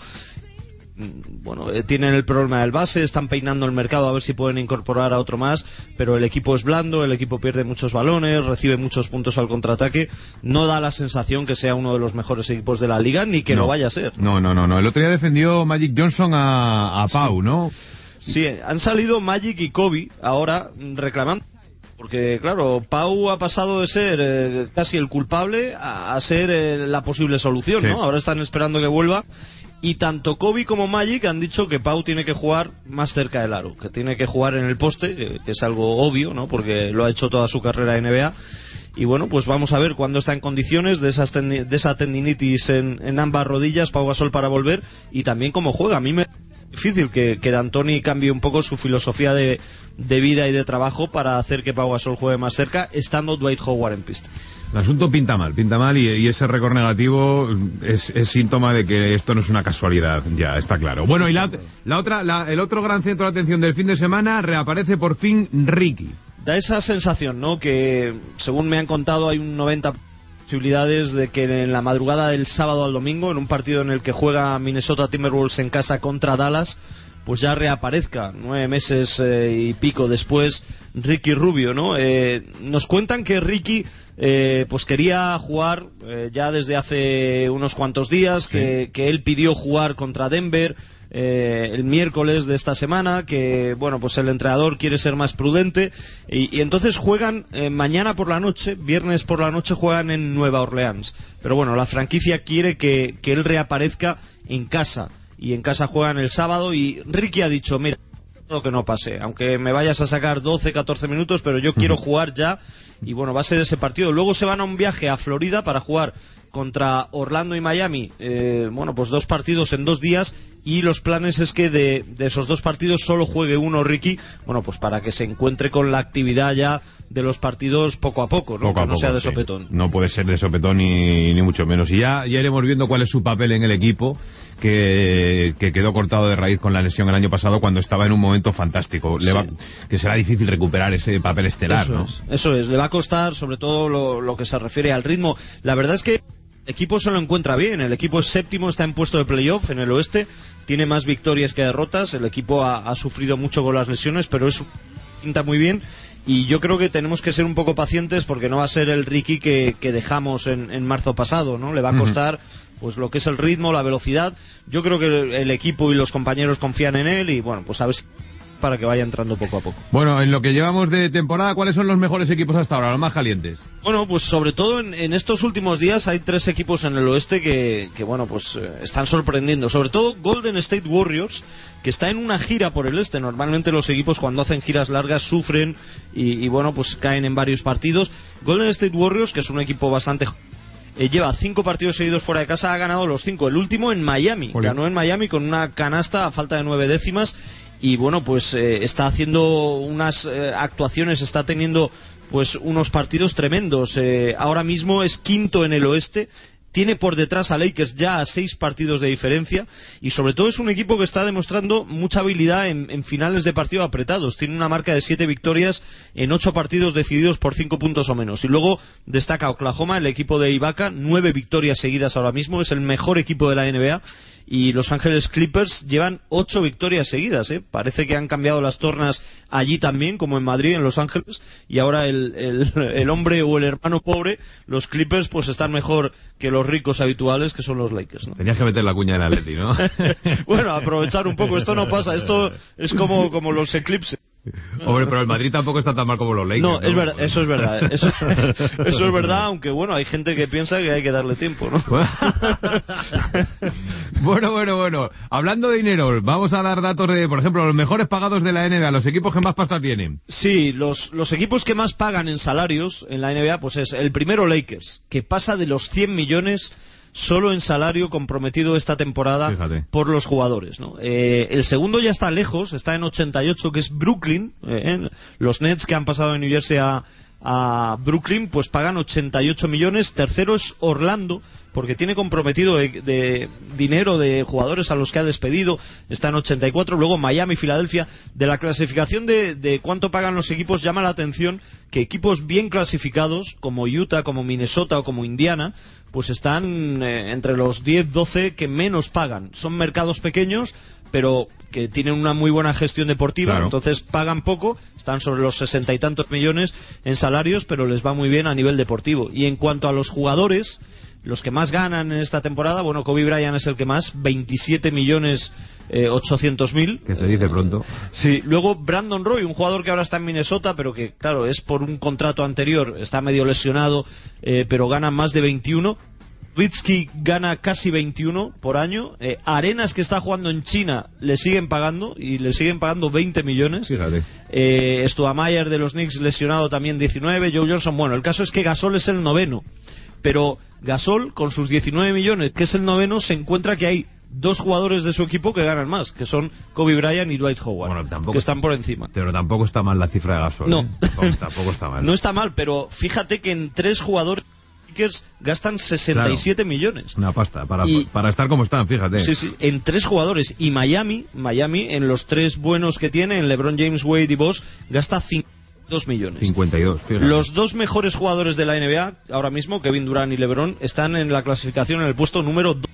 Bueno, eh, tienen el problema del base, están peinando el mercado a ver si pueden incorporar a otro más, pero el equipo es blando, el equipo pierde muchos balones, recibe muchos puntos al contraataque. No da la sensación que sea uno de los mejores equipos de la liga, ni que no, lo vaya a ser.
No, no, no, no. El otro día defendió Magic Johnson a, a Pau, ¿no?
Sí, han salido Magic y Kobe ahora reclamando. Porque, claro, Pau ha pasado de ser eh, casi el culpable a, a ser eh, la posible solución, sí. ¿no? Ahora están esperando que vuelva. Y tanto Kobe como Magic han dicho que Pau tiene que jugar más cerca del aro, que tiene que jugar en el poste, que, que es algo obvio, ¿no? Porque lo ha hecho toda su carrera en N B A. Y bueno, pues vamos a ver cuándo está en condiciones de, esas tendi- de esa tendinitis en, en ambas rodillas, Pau Gasol, para volver, y también cómo juega. A mí me difícil que, que D'Antoni cambie un poco su filosofía de, de vida y de trabajo para hacer que Pau Gasol juegue más cerca, estando Dwight Howard en pista.
El asunto pinta mal, pinta mal y, y ese récord negativo es, es síntoma de que esto no es una casualidad, ya está claro. Bueno, y la, la otra, la, el otro gran centro de atención del fin de semana, reaparece por fin Ricky.
Da esa sensación, ¿no? Que según me han contado hay un noventa posibilidades de que en la madrugada del sábado al domingo, en un partido en el que juega Minnesota Timberwolves en casa contra Dallas, pues ya reaparezca nueve meses eh, y pico después Ricky Rubio, ¿no? Eh, nos cuentan que Ricky eh, pues quería jugar eh, ya desde hace unos cuantos días, que, sí. que él pidió jugar contra Denver eh, el miércoles de esta semana, que bueno, pues el entrenador quiere ser más prudente y, y entonces juegan eh, mañana por la noche, viernes por la noche juegan en Nueva Orleans, pero bueno, la franquicia quiere que, que él reaparezca en casa. Y en casa juegan el sábado y Ricky ha dicho, mira, que no pase, aunque me vayas a sacar doce, catorce minutos, pero yo quiero jugar ya. Y bueno, va a ser ese partido. Luego se van a un viaje a Florida para jugar contra Orlando y Miami, eh, bueno, pues dos partidos en dos días, y los planes es que de, de esos dos partidos solo juegue uno Ricky, bueno, pues para que se encuentre con la actividad ya de los partidos poco a poco, ¿no?
Poco a
que no
poco,
sea de
sí.
sopetón.
No puede ser de sopetón ni, ni mucho menos. Y ya, ya iremos viendo cuál es su papel en el equipo, que, que quedó cortado de raíz con la lesión el año pasado cuando estaba en un momento fantástico. Le va, que será difícil recuperar ese papel estelar,
eso
¿no?
Es, eso es, le va a costar, sobre todo lo, lo que se refiere al ritmo. La verdad es que el equipo se lo encuentra bien, el equipo es séptimo, está en puesto de playoff en el oeste, tiene más victorias que derrotas, el equipo ha, ha sufrido mucho con las lesiones, pero eso pinta muy bien. Y yo creo que tenemos que ser un poco pacientes porque no va a ser el Ricky que, que dejamos en, en marzo pasado, ¿no? Le va a costar pues lo que es el ritmo, la velocidad. Yo creo que el, el equipo y los compañeros confían en él y bueno, pues a ver si para que vaya entrando poco a poco.
Bueno, en lo que llevamos de temporada, ¿cuáles son los mejores equipos hasta ahora, los más calientes?
Bueno, pues sobre todo en, en estos últimos días hay tres equipos en el oeste que, que bueno, pues eh, están sorprendiendo. Sobre todo Golden State Warriors, que está en una gira por el este. Normalmente los equipos cuando hacen giras largas sufren y, y bueno, pues caen en varios partidos. Golden State Warriors, que es un equipo bastante... Eh, lleva cinco partidos seguidos fuera de casa, ha ganado los cinco. El último en Miami, Olé. ganó en Miami con una canasta a falta de nueve décimas. Y bueno, pues eh, está haciendo unas eh, actuaciones, está teniendo pues unos partidos tremendos. Eh, ahora mismo es quinto en el oeste. Tiene por detrás a Lakers ya a seis partidos de diferencia y sobre todo es un equipo que está demostrando mucha habilidad en, en finales de partido apretados. Tiene una marca de siete victorias en ocho partidos decididos por cinco puntos o menos. Y luego destaca Oklahoma, el equipo de Ibaka, nueve victorias seguidas ahora mismo, es el mejor equipo de la N B A. Y Los Ángeles Clippers llevan ocho victorias seguidas, ¿eh? Parece que han cambiado las tornas allí también, como en Madrid, en Los Ángeles, y ahora el, el, el hombre o el hermano pobre, los Clippers, pues están mejor que los ricos habituales, que son los Lakers, ¿no?
Tenías que meter la cuña en el Atleti, ¿no?
Bueno, aprovechar un poco, esto no pasa, esto es como, como los eclipses.
Hombre, pero el Madrid tampoco está tan mal como los Lakers.
No, ¿no? Es verdad, eso es verdad. Eso, eso es verdad, aunque bueno, hay gente que piensa que hay que darle tiempo, ¿no?
Bueno, bueno, bueno. Hablando de dinero, vamos a dar datos de, por ejemplo, los mejores pagados de la N B A, los equipos que más pasta tienen.
Sí, los, los equipos que más pagan en salarios en la N B A, pues es el primero Lakers, que pasa de los cien millones solo en salario comprometido esta temporada. Fíjate. Por los jugadores, ¿no? Eh, el segundo ya está lejos, está en ochenta y ocho, que es Brooklyn. Eh, los Nets, que han pasado de New Jersey a, a Brooklyn, pues pagan ochenta y ocho millones. Tercero es Orlando, porque tiene comprometido de, de dinero de jugadores a los que ha despedido, está en ochenta y cuatro. Luego Miami, Filadelfia. De la clasificación de, de cuánto pagan los equipos, llama la atención que equipos bien clasificados como Utah, como Minnesota o como Indiana, pues están eh, entre los diez, doce que menos pagan. Son mercados pequeños, pero que tienen una muy buena gestión deportiva, claro. Entonces pagan poco, están sobre los sesenta y tantos millones en salarios, pero les va muy bien a nivel deportivo. Y en cuanto a los jugadores, los que más ganan en esta temporada, bueno, Kobe Bryant es el que más, veintisiete millones ochocientos mil.
Que se dice pronto.
Sí, luego Brandon Roy, un jugador que ahora está en Minnesota, pero que, claro, es por un contrato anterior, está medio lesionado, eh, pero gana más de veintiuno. Nowitzki gana casi veintiuno por año. Eh, Arenas, que está jugando en China, le siguen pagando y le siguen pagando veinte millones.
Fíjate.
Eh, Stoudemire de los Knicks lesionado también diecinueve. Joe Johnson, bueno, el caso es que Gasol es el noveno. Pero Gasol, con sus diecinueve millones, que es el noveno, se encuentra que hay dos jugadores de su equipo que ganan más, que son Kobe Bryant y Dwight Howard, bueno, tampoco, que están por encima.
Pero tampoco está mal la cifra de Gasol.
No.
¿eh? tampoco, tampoco está mal.
No está mal, pero fíjate que en tres jugadores gastan sesenta y siete
claro.
millones.
Una pasta, para,
y,
para estar como están, fíjate.
Sí, sí, en tres jugadores. Y Miami, Miami, en los tres buenos que tiene, en LeBron James, Wade y Bosh, gasta cincuenta y dos millones.
cincuenta y dos, fíjate.
Los dos mejores jugadores de la N B A, ahora mismo, Kevin Durant y LeBron, están en la clasificación en el puesto número doce.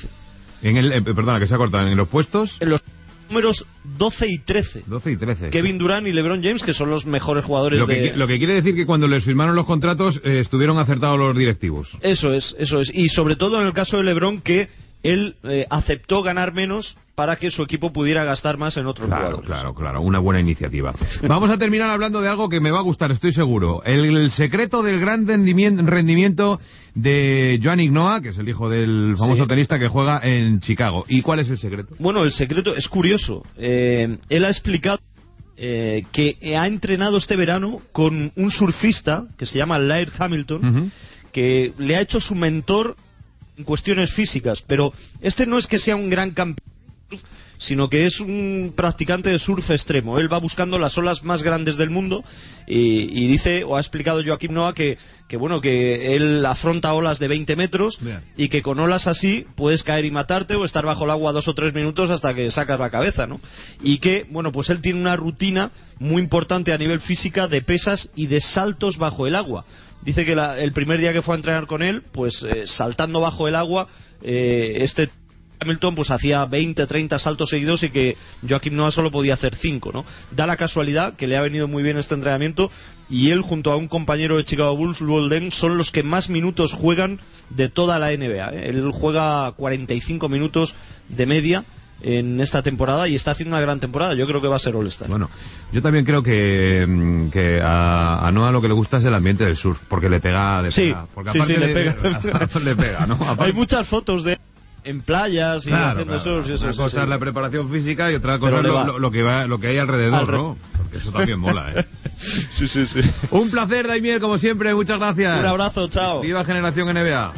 En el, eh, perdona, que se ha cortado, ¿en los puestos?
En los números doce y trece.
doce y trece.
Kevin Durant y LeBron James, que son los mejores jugadores
lo que,
de...
Lo que quiere decir que cuando les firmaron los contratos eh, estuvieron acertados los directivos.
Eso es, eso es. Y sobre todo en el caso de LeBron, que él eh, aceptó ganar menos para que su equipo pudiera gastar más en otros
claro,
jugadores.
Claro, claro, una buena iniciativa. Vamos a terminar hablando de algo que me va a gustar, estoy seguro. El, el secreto del gran rendimiento de Joannick Noah, que es el hijo del famoso sí. tenista que juega en Chicago. ¿Y cuál es el secreto?
Bueno, el secreto es curioso. Eh, él ha explicado eh, que ha entrenado este verano con un surfista que se llama Laird Hamilton, uh-huh. que le ha hecho su mentor en cuestiones físicas, pero este no es que sea un gran campeón, sino que es un practicante de surf extremo. Él va buscando las olas más grandes del mundo y, y dice, o ha explicado Joaquim Noah, que, que bueno, que él afronta olas de veinte metros Bien. y que con olas así puedes caer y matarte o estar bajo el agua dos o tres minutos hasta que sacas la cabeza, ¿no? Y que, bueno, pues él tiene una rutina muy importante a nivel física de pesas y de saltos bajo el agua. Dice que la, el primer día que fue a entrenar con él, pues eh, saltando bajo el agua, eh, este Hamilton pues hacía veinte, treinta saltos seguidos y que Joaquim Noah solo podía hacer cinco, ¿no? Da la casualidad que le ha venido muy bien este entrenamiento y él junto a un compañero de Chicago Bulls, Luol Deng, son los que más minutos juegan de toda la N B A, ¿eh? Él juega cuarenta y cinco minutos de media en esta temporada y está haciendo una gran temporada. Yo creo que va a ser All-Star.
Bueno, yo también creo que, que a, a Noah lo que le gusta es el ambiente del surf, porque le pega, le
sí,
pega. Porque
sí,
aparte
sí, le,
le
pega.
Le, le pega, ¿no? Aparte...
Hay muchas fotos de en playas y
claro,
haciendo
claro.
surf y eso.
Una
eso,
cosa
sí.
es la preparación física y otra cosa
Pero
es
le
lo,
va.
lo, que va, lo que hay alrededor,
Alre...
¿no? Porque eso también mola, ¿eh?
Sí, sí, sí.
Un placer, Daimiel, como siempre, muchas gracias.
Un abrazo, chao.
Viva Generación N B A.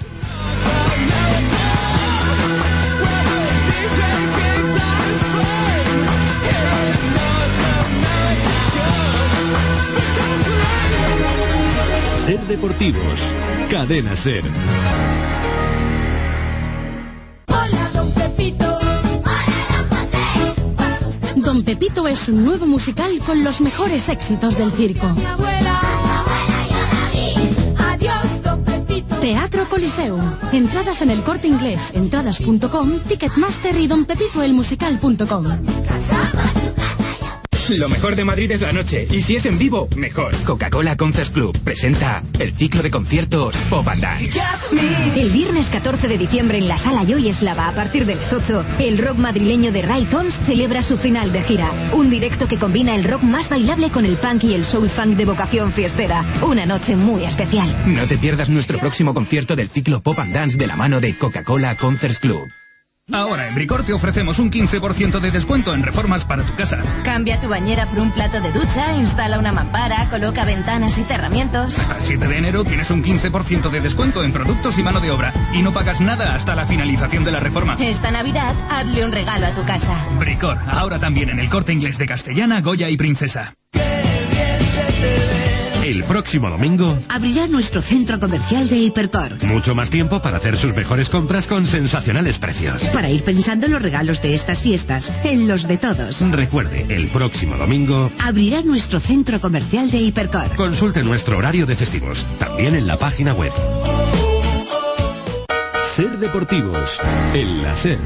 Ser Deportivos, Cadena Ser.
Hola, don Pepito. Don Pepito es un nuevo musical con los mejores éxitos del circo. Adiós, don Pepito. Teatro Coliseum. Entradas en el Corte Inglés, entradas punto com, Ticketmaster y don pepito el musical punto com.
Lo mejor de Madrid es la noche, y si es en vivo, mejor. Coca-Cola Concerts Club presenta el ciclo de conciertos Pop and Dance.
El viernes catorce de diciembre en la Sala Joy Eslava, a partir de las ocho, el rock madrileño de Ray Tons celebra su final de gira. Un directo que combina el rock más bailable con el punk y el soul funk de vocación fiestera. Una noche muy especial.
No te pierdas nuestro próximo concierto del ciclo Pop and Dance de la mano de Coca-Cola Concerts Club. Ahora en Bricor te ofrecemos un quince por ciento de descuento en reformas para tu casa.
Cambia tu bañera por un plato de ducha, instala una mampara, coloca ventanas y cerramientos.
Hasta el siete de enero tienes un quince por ciento de descuento en productos y mano de obra. Y no pagas nada hasta la finalización de la reforma.
Esta Navidad, hazle un regalo a tu casa.
Bricor, ahora también en el Corte Inglés de Castellana, Goya y Princesa.
El próximo domingo
abrirá nuestro centro comercial de Hipercor.
Mucho más tiempo para hacer sus mejores compras con sensacionales precios.
Para ir pensando en los regalos de estas fiestas, en los de todos.
Recuerde, el próximo domingo
abrirá nuestro centro comercial de Hipercor.
Consulte nuestro horario de festivos, también en la página web.
Ser Deportivos, en la Ser.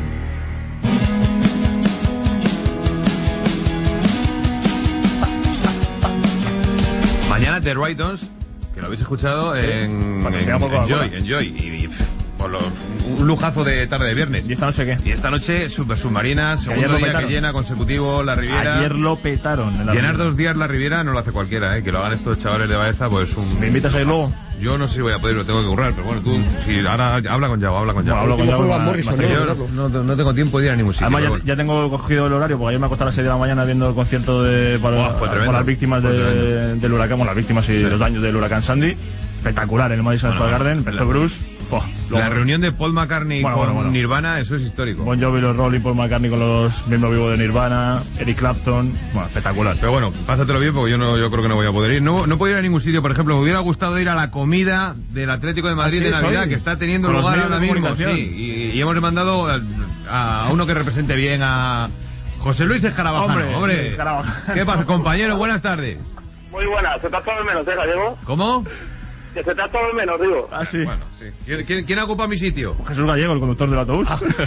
Mañana The Raytons, que lo habéis escuchado en, en, en Joy, en Joy, y, y por lo, un lujazo de tarde de viernes.
¿Y esta noche qué?
Y esta noche Super Submarina, segundo día que llena consecutivo la Riviera.
Ayer lo petaron. En la
Llenar
Riviera.
dos días la Riviera no lo hace cualquiera, ¿eh? Que lo hagan estos chavales de Baeza, pues un...
¿Me invitas a ir luego?
Yo no sé si voy a poder, lo tengo que currar, pero bueno, tú, si ahora habla con Yago, habla con Yago.
Bueno, hablo con Yago,
Yago,
Morrison,
no, no, no tengo tiempo de ir a ningún sitio.
Además, ya,
bueno.
ya tengo cogido el horario, porque ayer me acosté a las seis de la mañana viendo el concierto de, para,
Oh, pues
para las víctimas
pues
de, del huracán, bueno, las víctimas y sí. los daños del huracán Sandy. Espectacular en el Madison Square bueno, Garden, empezó Bruce. Oh,
la reunión de Paul McCartney
bueno,
con
bueno, bueno.
Nirvana, eso es histórico.
Bon Jovi, los Rolling, Paul McCartney con los miembros vivos de Nirvana, Eric Clapton, bueno, espectacular.
Pero bueno, pásatelo bien porque yo no, yo creo que no voy a poder ir. No, no puedo ir a ningún sitio, por ejemplo, me hubiera gustado ir a la comida del Atlético de Madrid
¿Ah, sí,
de Navidad,
soy?
que está teniendo
Con
lugar
los
ahora
medios de
mismo. Sí,
comunicación.
y, y hemos mandado a, a uno que represente bien a José Luis Escarabajano.
Hombre,
hombre.
Escarabajano.
¿Qué pasa, compañero? Buenas tardes.
Muy buenas, se te ha todo el menos, ¿eh, Gallego?
¿Cómo?
Que se te ha todo el menos, digo.
Ah, sí.
Bueno, sí. ¿Quién, quién, quién ocupa mi sitio?
Jesús Gallego, el conductor del autobús.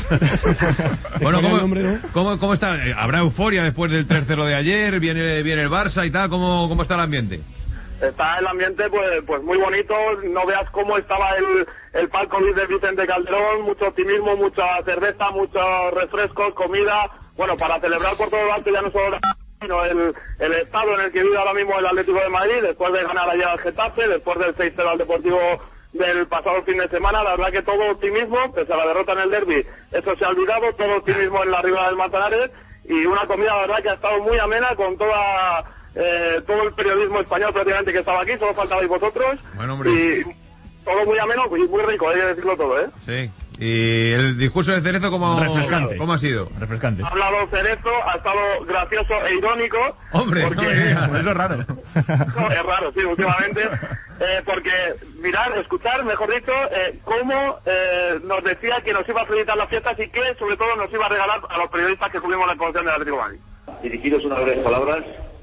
Bueno, ¿cómo, ¿cómo, ¿cómo está? ¿Habrá euforia después del tres cero de ayer? ¿Viene, viene el Barça y tal? ¿Cómo, cómo está el ambiente?
Está el ambiente pues pues muy bonito, no veas cómo estaba el, el palco de Vicente Calderón, mucho optimismo, mucha cerveza, muchos refrescos, comida, bueno, para celebrar por todo lo alto ya no solo sino el, el estado en el que vive ahora mismo el Atlético de Madrid, después de ganar ayer al Getafe, después del seis cero al Deportivo del pasado fin de semana, la verdad que todo optimismo, pese a la derrota en el derbi, eso se ha olvidado, todo optimismo en la Ribera del Manzanares, y una comida, la verdad que ha estado muy amena con toda... Eh, todo el periodismo español prácticamente que estaba aquí, solo faltabais vosotros.
Bueno, hombre.
Y todo muy ameno y muy rico, hay que decirlo todo, ¿eh?
Sí. ¿Y el discurso de Cerezo cómo,
Refrescante.
cómo ha sido?
Refrescante.
Ha hablado Cerezo, ha estado gracioso e irónico.
Hombre,
porque...
no, eso es raro.
No, es raro, sí, últimamente. Eh, porque mirar, escuchar, mejor dicho, eh, cómo eh, nos decía que nos iba a felicitar las fiestas y que, sobre todo, nos iba a regalar a los periodistas que cubrimos la información del Atlético de Madrid.
Dirigiros unas breves palabras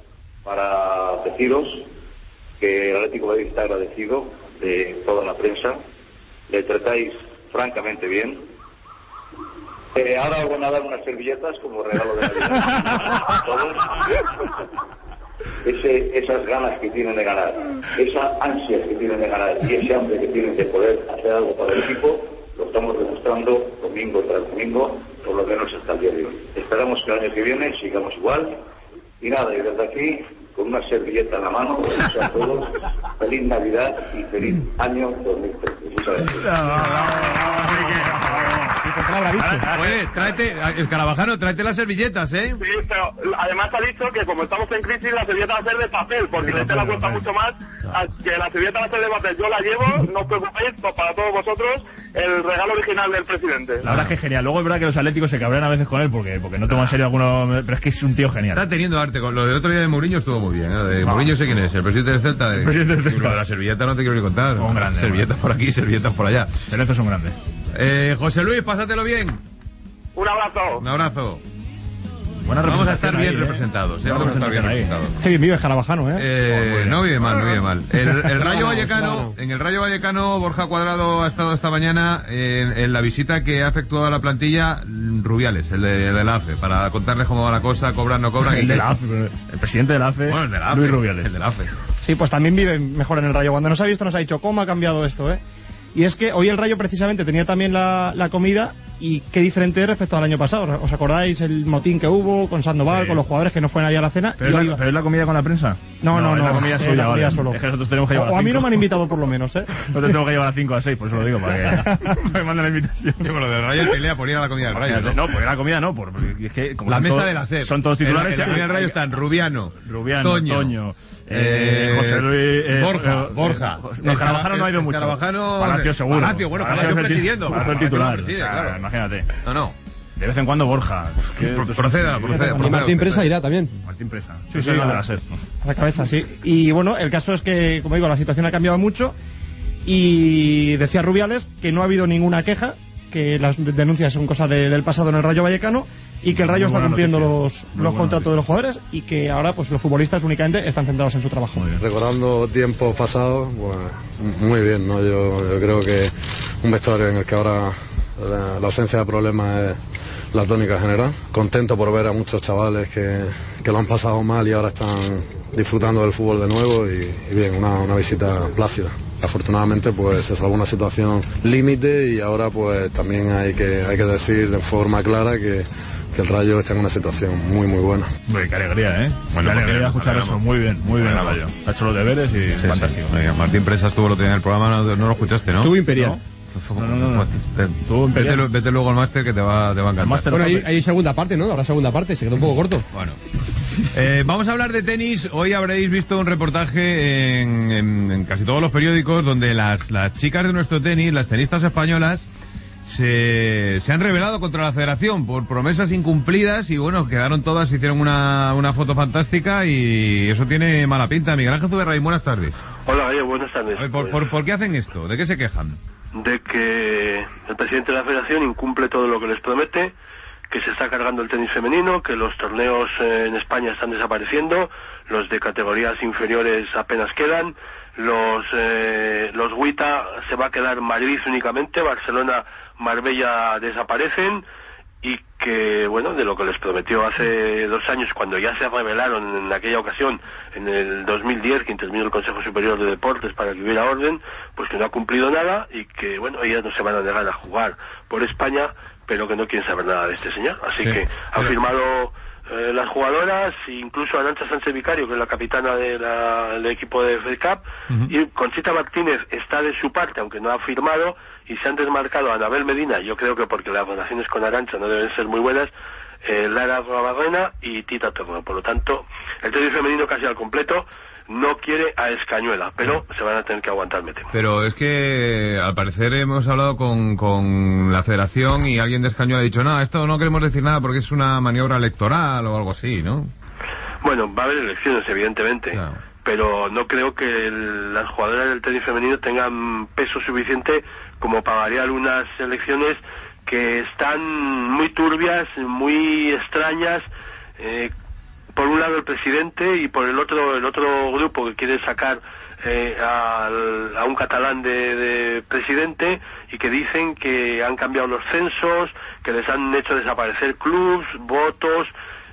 para deciros que el Atlético de Madrid está agradecido de toda la prensa, le tratáis francamente bien. Eh, ahora os van a dar unas servilletas como regalo de Navidad a todos. Ese, esas ganas que tienen de ganar, esa ansia que tienen de ganar y ese hambre que tienen de poder hacer algo para el equipo, lo estamos demostrando. pasando domingo tras domingo, por lo menos hasta el día de hoy. Esperamos que el año que viene sigamos igual. Y nada, y desde aquí, con una servilleta en la mano, os deseo a todos feliz Navidad y feliz año dos mil trece. Muchas gracias.
Oye, tráete, Escarabajano, tráete las servilletas, ¿eh?
Sí, pero además ha dicho que como estamos en crisis, la servilleta va a ser de papel, porque la tela cuesta mucho más, que la servilleta va a ser de papel. Yo la llevo, no os preocupéis, para todos vosotros, el regalo original del presidente.
La verdad es que es genial. Luego es verdad que los atléticos se cabrean a veces con él, porque porque no tomo en serio alguno, pero es que es un tío genial.
Está teniendo arte. Con lo del otro día de Mourinho estuvo muy bien, ¿eh? De Mourinho sé quién es, el presidente del Celta. De, el presidente del Celta. Lo de la servilleta no te quiero ni contar.
Un grande.
Servilletas por aquí, servilletas por allá.
Pero esto es un grande.
Eh, José Luis, pásatelo bien.
Un abrazo.
Un abrazo.
Buena
Vamos a estar bien
ahí,
representados,
¿eh?
¿eh? Vamos a estar bien representados.
Qué bien vive Escarabajano, ¿eh?
eh no vive mal, no vive mal. El, el Rayo
Vamos,
Vallecano,
vamos.
en el Rayo Vallecano, Borja Cuadrado ha estado esta mañana en, en la visita que ha efectuado a la plantilla Rubiales, el de, el de la A F E, para contarles cómo va la cosa, cobran, no cobran.
El de la A F E, el presidente de la A F E,
bueno, el de la A F E,
Luis Rubiales.
El de la A F E.
Sí, pues también vive mejor en el Rayo. Cuando nos ha visto nos ha dicho cómo ha cambiado esto, ¿eh? Y es que hoy el Rayo precisamente tenía también la, la comida, y qué diferente es respecto al año pasado. ¿Os acordáis el motín que hubo con Sandoval, sí, con los jugadores que no fueron allá a la cena?
¿Pero, es la, ¿pero es la comida con la prensa?
No, no, no.
Es la comida suya,
es la comida
vale.
solo.
Es que nosotros tenemos que llevar
o,
a
o a mí
cinco.
no me han invitado por lo menos, ¿eh?
Nosotros tenemos que llevar a cinco a seis, por eso lo digo, para que me manden la invitación.
Sí, bueno, del Rayo pelea por ir a la comida del Rayo, ¿no?
No, porque la comida no, porque es que... Como
la mesa
todo,
de la SER.
Son todos titulares.
En la comida del Rayo están Rubiano,
Rubiano,
Toño,
Toño
Eh,
José Luis, eh,
Borja,
eh,
Borja.
No, Escarabajano no ha ido mucho.
Escarabajano,
Palacio seguro.
Palacio, bueno, Palacio, Palacio presidiendo.
Palacio el titular.
Preside,
o sea,
claro.
Imagínate.
No, no.
De vez en cuando Borja. Que
proceda, proceda.
Y Martín Presa irá también.
Martín Presa.
Sí, sí,
sí,
a
la,
la, a la cabeza, sí. Y bueno, el caso es que, como digo, la situación ha cambiado mucho. Y decía Rubiales que no ha habido ninguna queja, que las denuncias son cosas de, del pasado en el Rayo Vallecano, y que el Rayo está cumpliendo noticia. los, los contratos noticia. de los jugadores, y que ahora pues los futbolistas únicamente están centrados en su trabajo.
Recordando tiempos pasados, pues, muy bien, ¿no? Yo, yo creo que un vestuario en el que ahora la, la ausencia de problemas es la tónica general. Contento por ver a muchos chavales que, que lo han pasado mal y ahora están disfrutando del fútbol de nuevo, y, y bien, una, una visita plácida. Afortunadamente pues se salvó una situación límite, y ahora pues también hay que hay que decir de forma clara que, que el Rayo está en una situación muy muy buena.
Uy, qué alegría, ¿eh? Bueno, qué alegría escuchar eso, muy bien, muy bien el Rayo. Ha hecho los deberes y sí, fantástico.
Sí. Oiga, Martín Presa estuvo lo tenía en el programa, no, no lo escuchaste, ¿no?
Estuvo Imperial.
¿No? No, no, no, no. Vete, vete luego al máster que te va, te va a encantar.
Bueno, hay, hay segunda parte, ¿no? Habrá segunda parte, se quedó un poco corto.
Bueno, eh, vamos a hablar de tenis. Hoy habréis visto un reportaje en, en, en casi todos los periódicos donde las, las chicas de nuestro tenis, las tenistas españolas, se, se han rebelado contra la federación por promesas incumplidas, y bueno, quedaron todas, hicieron una, una foto fantástica, y eso tiene mala pinta. Miguel Ángel Zuberraín, buenas tardes.
Hola, Gallo, buenas tardes.
A ver, ¿por, por, ¿por qué hacen esto? ¿De qué se quejan?
De que el presidente de la federación incumple todo lo que les promete, que se está cargando el tenis femenino, que los torneos eh, en España están desapareciendo, los de categorías inferiores apenas quedan, los eh, los WITA se va a quedar Madrid únicamente, Barcelona, Marbella desaparecen, y que, bueno, de lo que les prometió hace dos años, cuando ya se rebelaron en aquella ocasión, en el dos mil diez, que intervino el Consejo Superior de Deportes para que hubiera orden, pues que no ha cumplido nada, y que, bueno, ellas no se van a negar a jugar por España, pero que no quieren saber nada de este señor. Así sí, que han firmado eh, las jugadoras, incluso Arantxa Sánchez Vicario, que es la capitana de la, del equipo de Fed Cup, uh-huh. y Conchita Martínez está de su parte, aunque no ha firmado, y se han desmarcado a Anabel Medina, yo creo que porque las relaciones con Arantxa no deben ser muy buenas, eh, Lara Rabarrena y Tita Torno. Por lo tanto, el tenis femenino casi al completo no quiere a Escañuela, pero se van a tener que aguantar, me temo.
Pero es que al parecer hemos hablado con, con la federación, y alguien de Escañuela ha dicho, no, esto no queremos decir nada porque es una maniobra electoral o algo así, ¿no?
Bueno, va a haber elecciones, evidentemente. Claro. Pero no creo que el, las jugadoras del tenis femenino tengan peso suficiente como para variar unas elecciones que están muy turbias, muy extrañas. Eh, por un lado el presidente, y por el otro el otro grupo que quiere sacar eh, al, a un catalán de, de presidente, y que dicen que han cambiado los censos, que les han hecho desaparecer clubs, votos.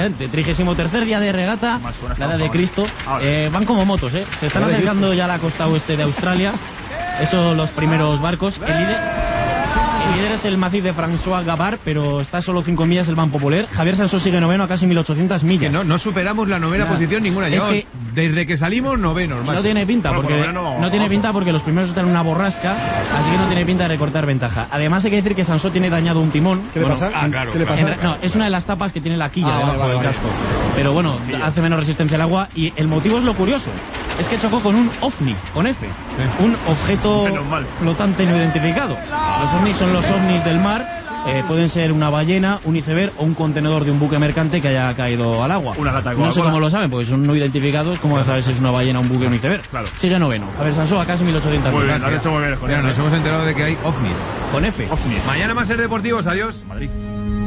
efectivamente, trigésimo tercer día de regata, la edad de Cristo.
Ahora.
Eh, van como motos, ¿eh? Se están
La de
acercando ya a la costa oeste de Australia. Esos los primeros barcos. El líder, el líder es el Massif de François Gabard, pero está a solo cinco millas el Ban Populaire. Javier Sansó sigue noveno a casi mil ochocientas millas.
Que no, no superamos la novena
Nada.
posición ninguna.
Es
Llevamos,
que-
desde que salimos, novenos.
No tiene pinta,
Bueno,
porque
por lo menos no,
no tiene
ojo.
pinta porque los primeros están en una borrasca, así que no tiene pinta de recortar ventaja. Además hay que decir que Sansó tiene dañado un timón.
¿Qué le
Bueno,
pasa?
ah, claro,
¿Qué le
claro.
pasa?
en- no, es una de las tapas que tiene la quilla
Ah,
debajo
vale,
del
vale,
casco. Pero bueno, hace menos resistencia al agua y el motivo es lo curioso. Es que chocó con un ovni, con F. Un objeto
Menos mal.
flotante no identificado. Los ovnis son los ovnis del mar. Eh, pueden ser una ballena, un iceberg o un contenedor de un buque mercante que haya caído al agua.
Una lata de
No sé
Coca-Cola.
cómo lo saben, porque son no identificados. ¿Cómo vas a saber si es una ballena, un buque o un iceberg?
Claro.
Sigue noveno. A ver, Sansó a casi mil ochocientas
Muy bien,
millas.
lo has hecho muy bien,
Mira, nos hemos enterado de que hay ovnis.
Con F.
Mañana más ser deportivos. Adiós.
Madrid.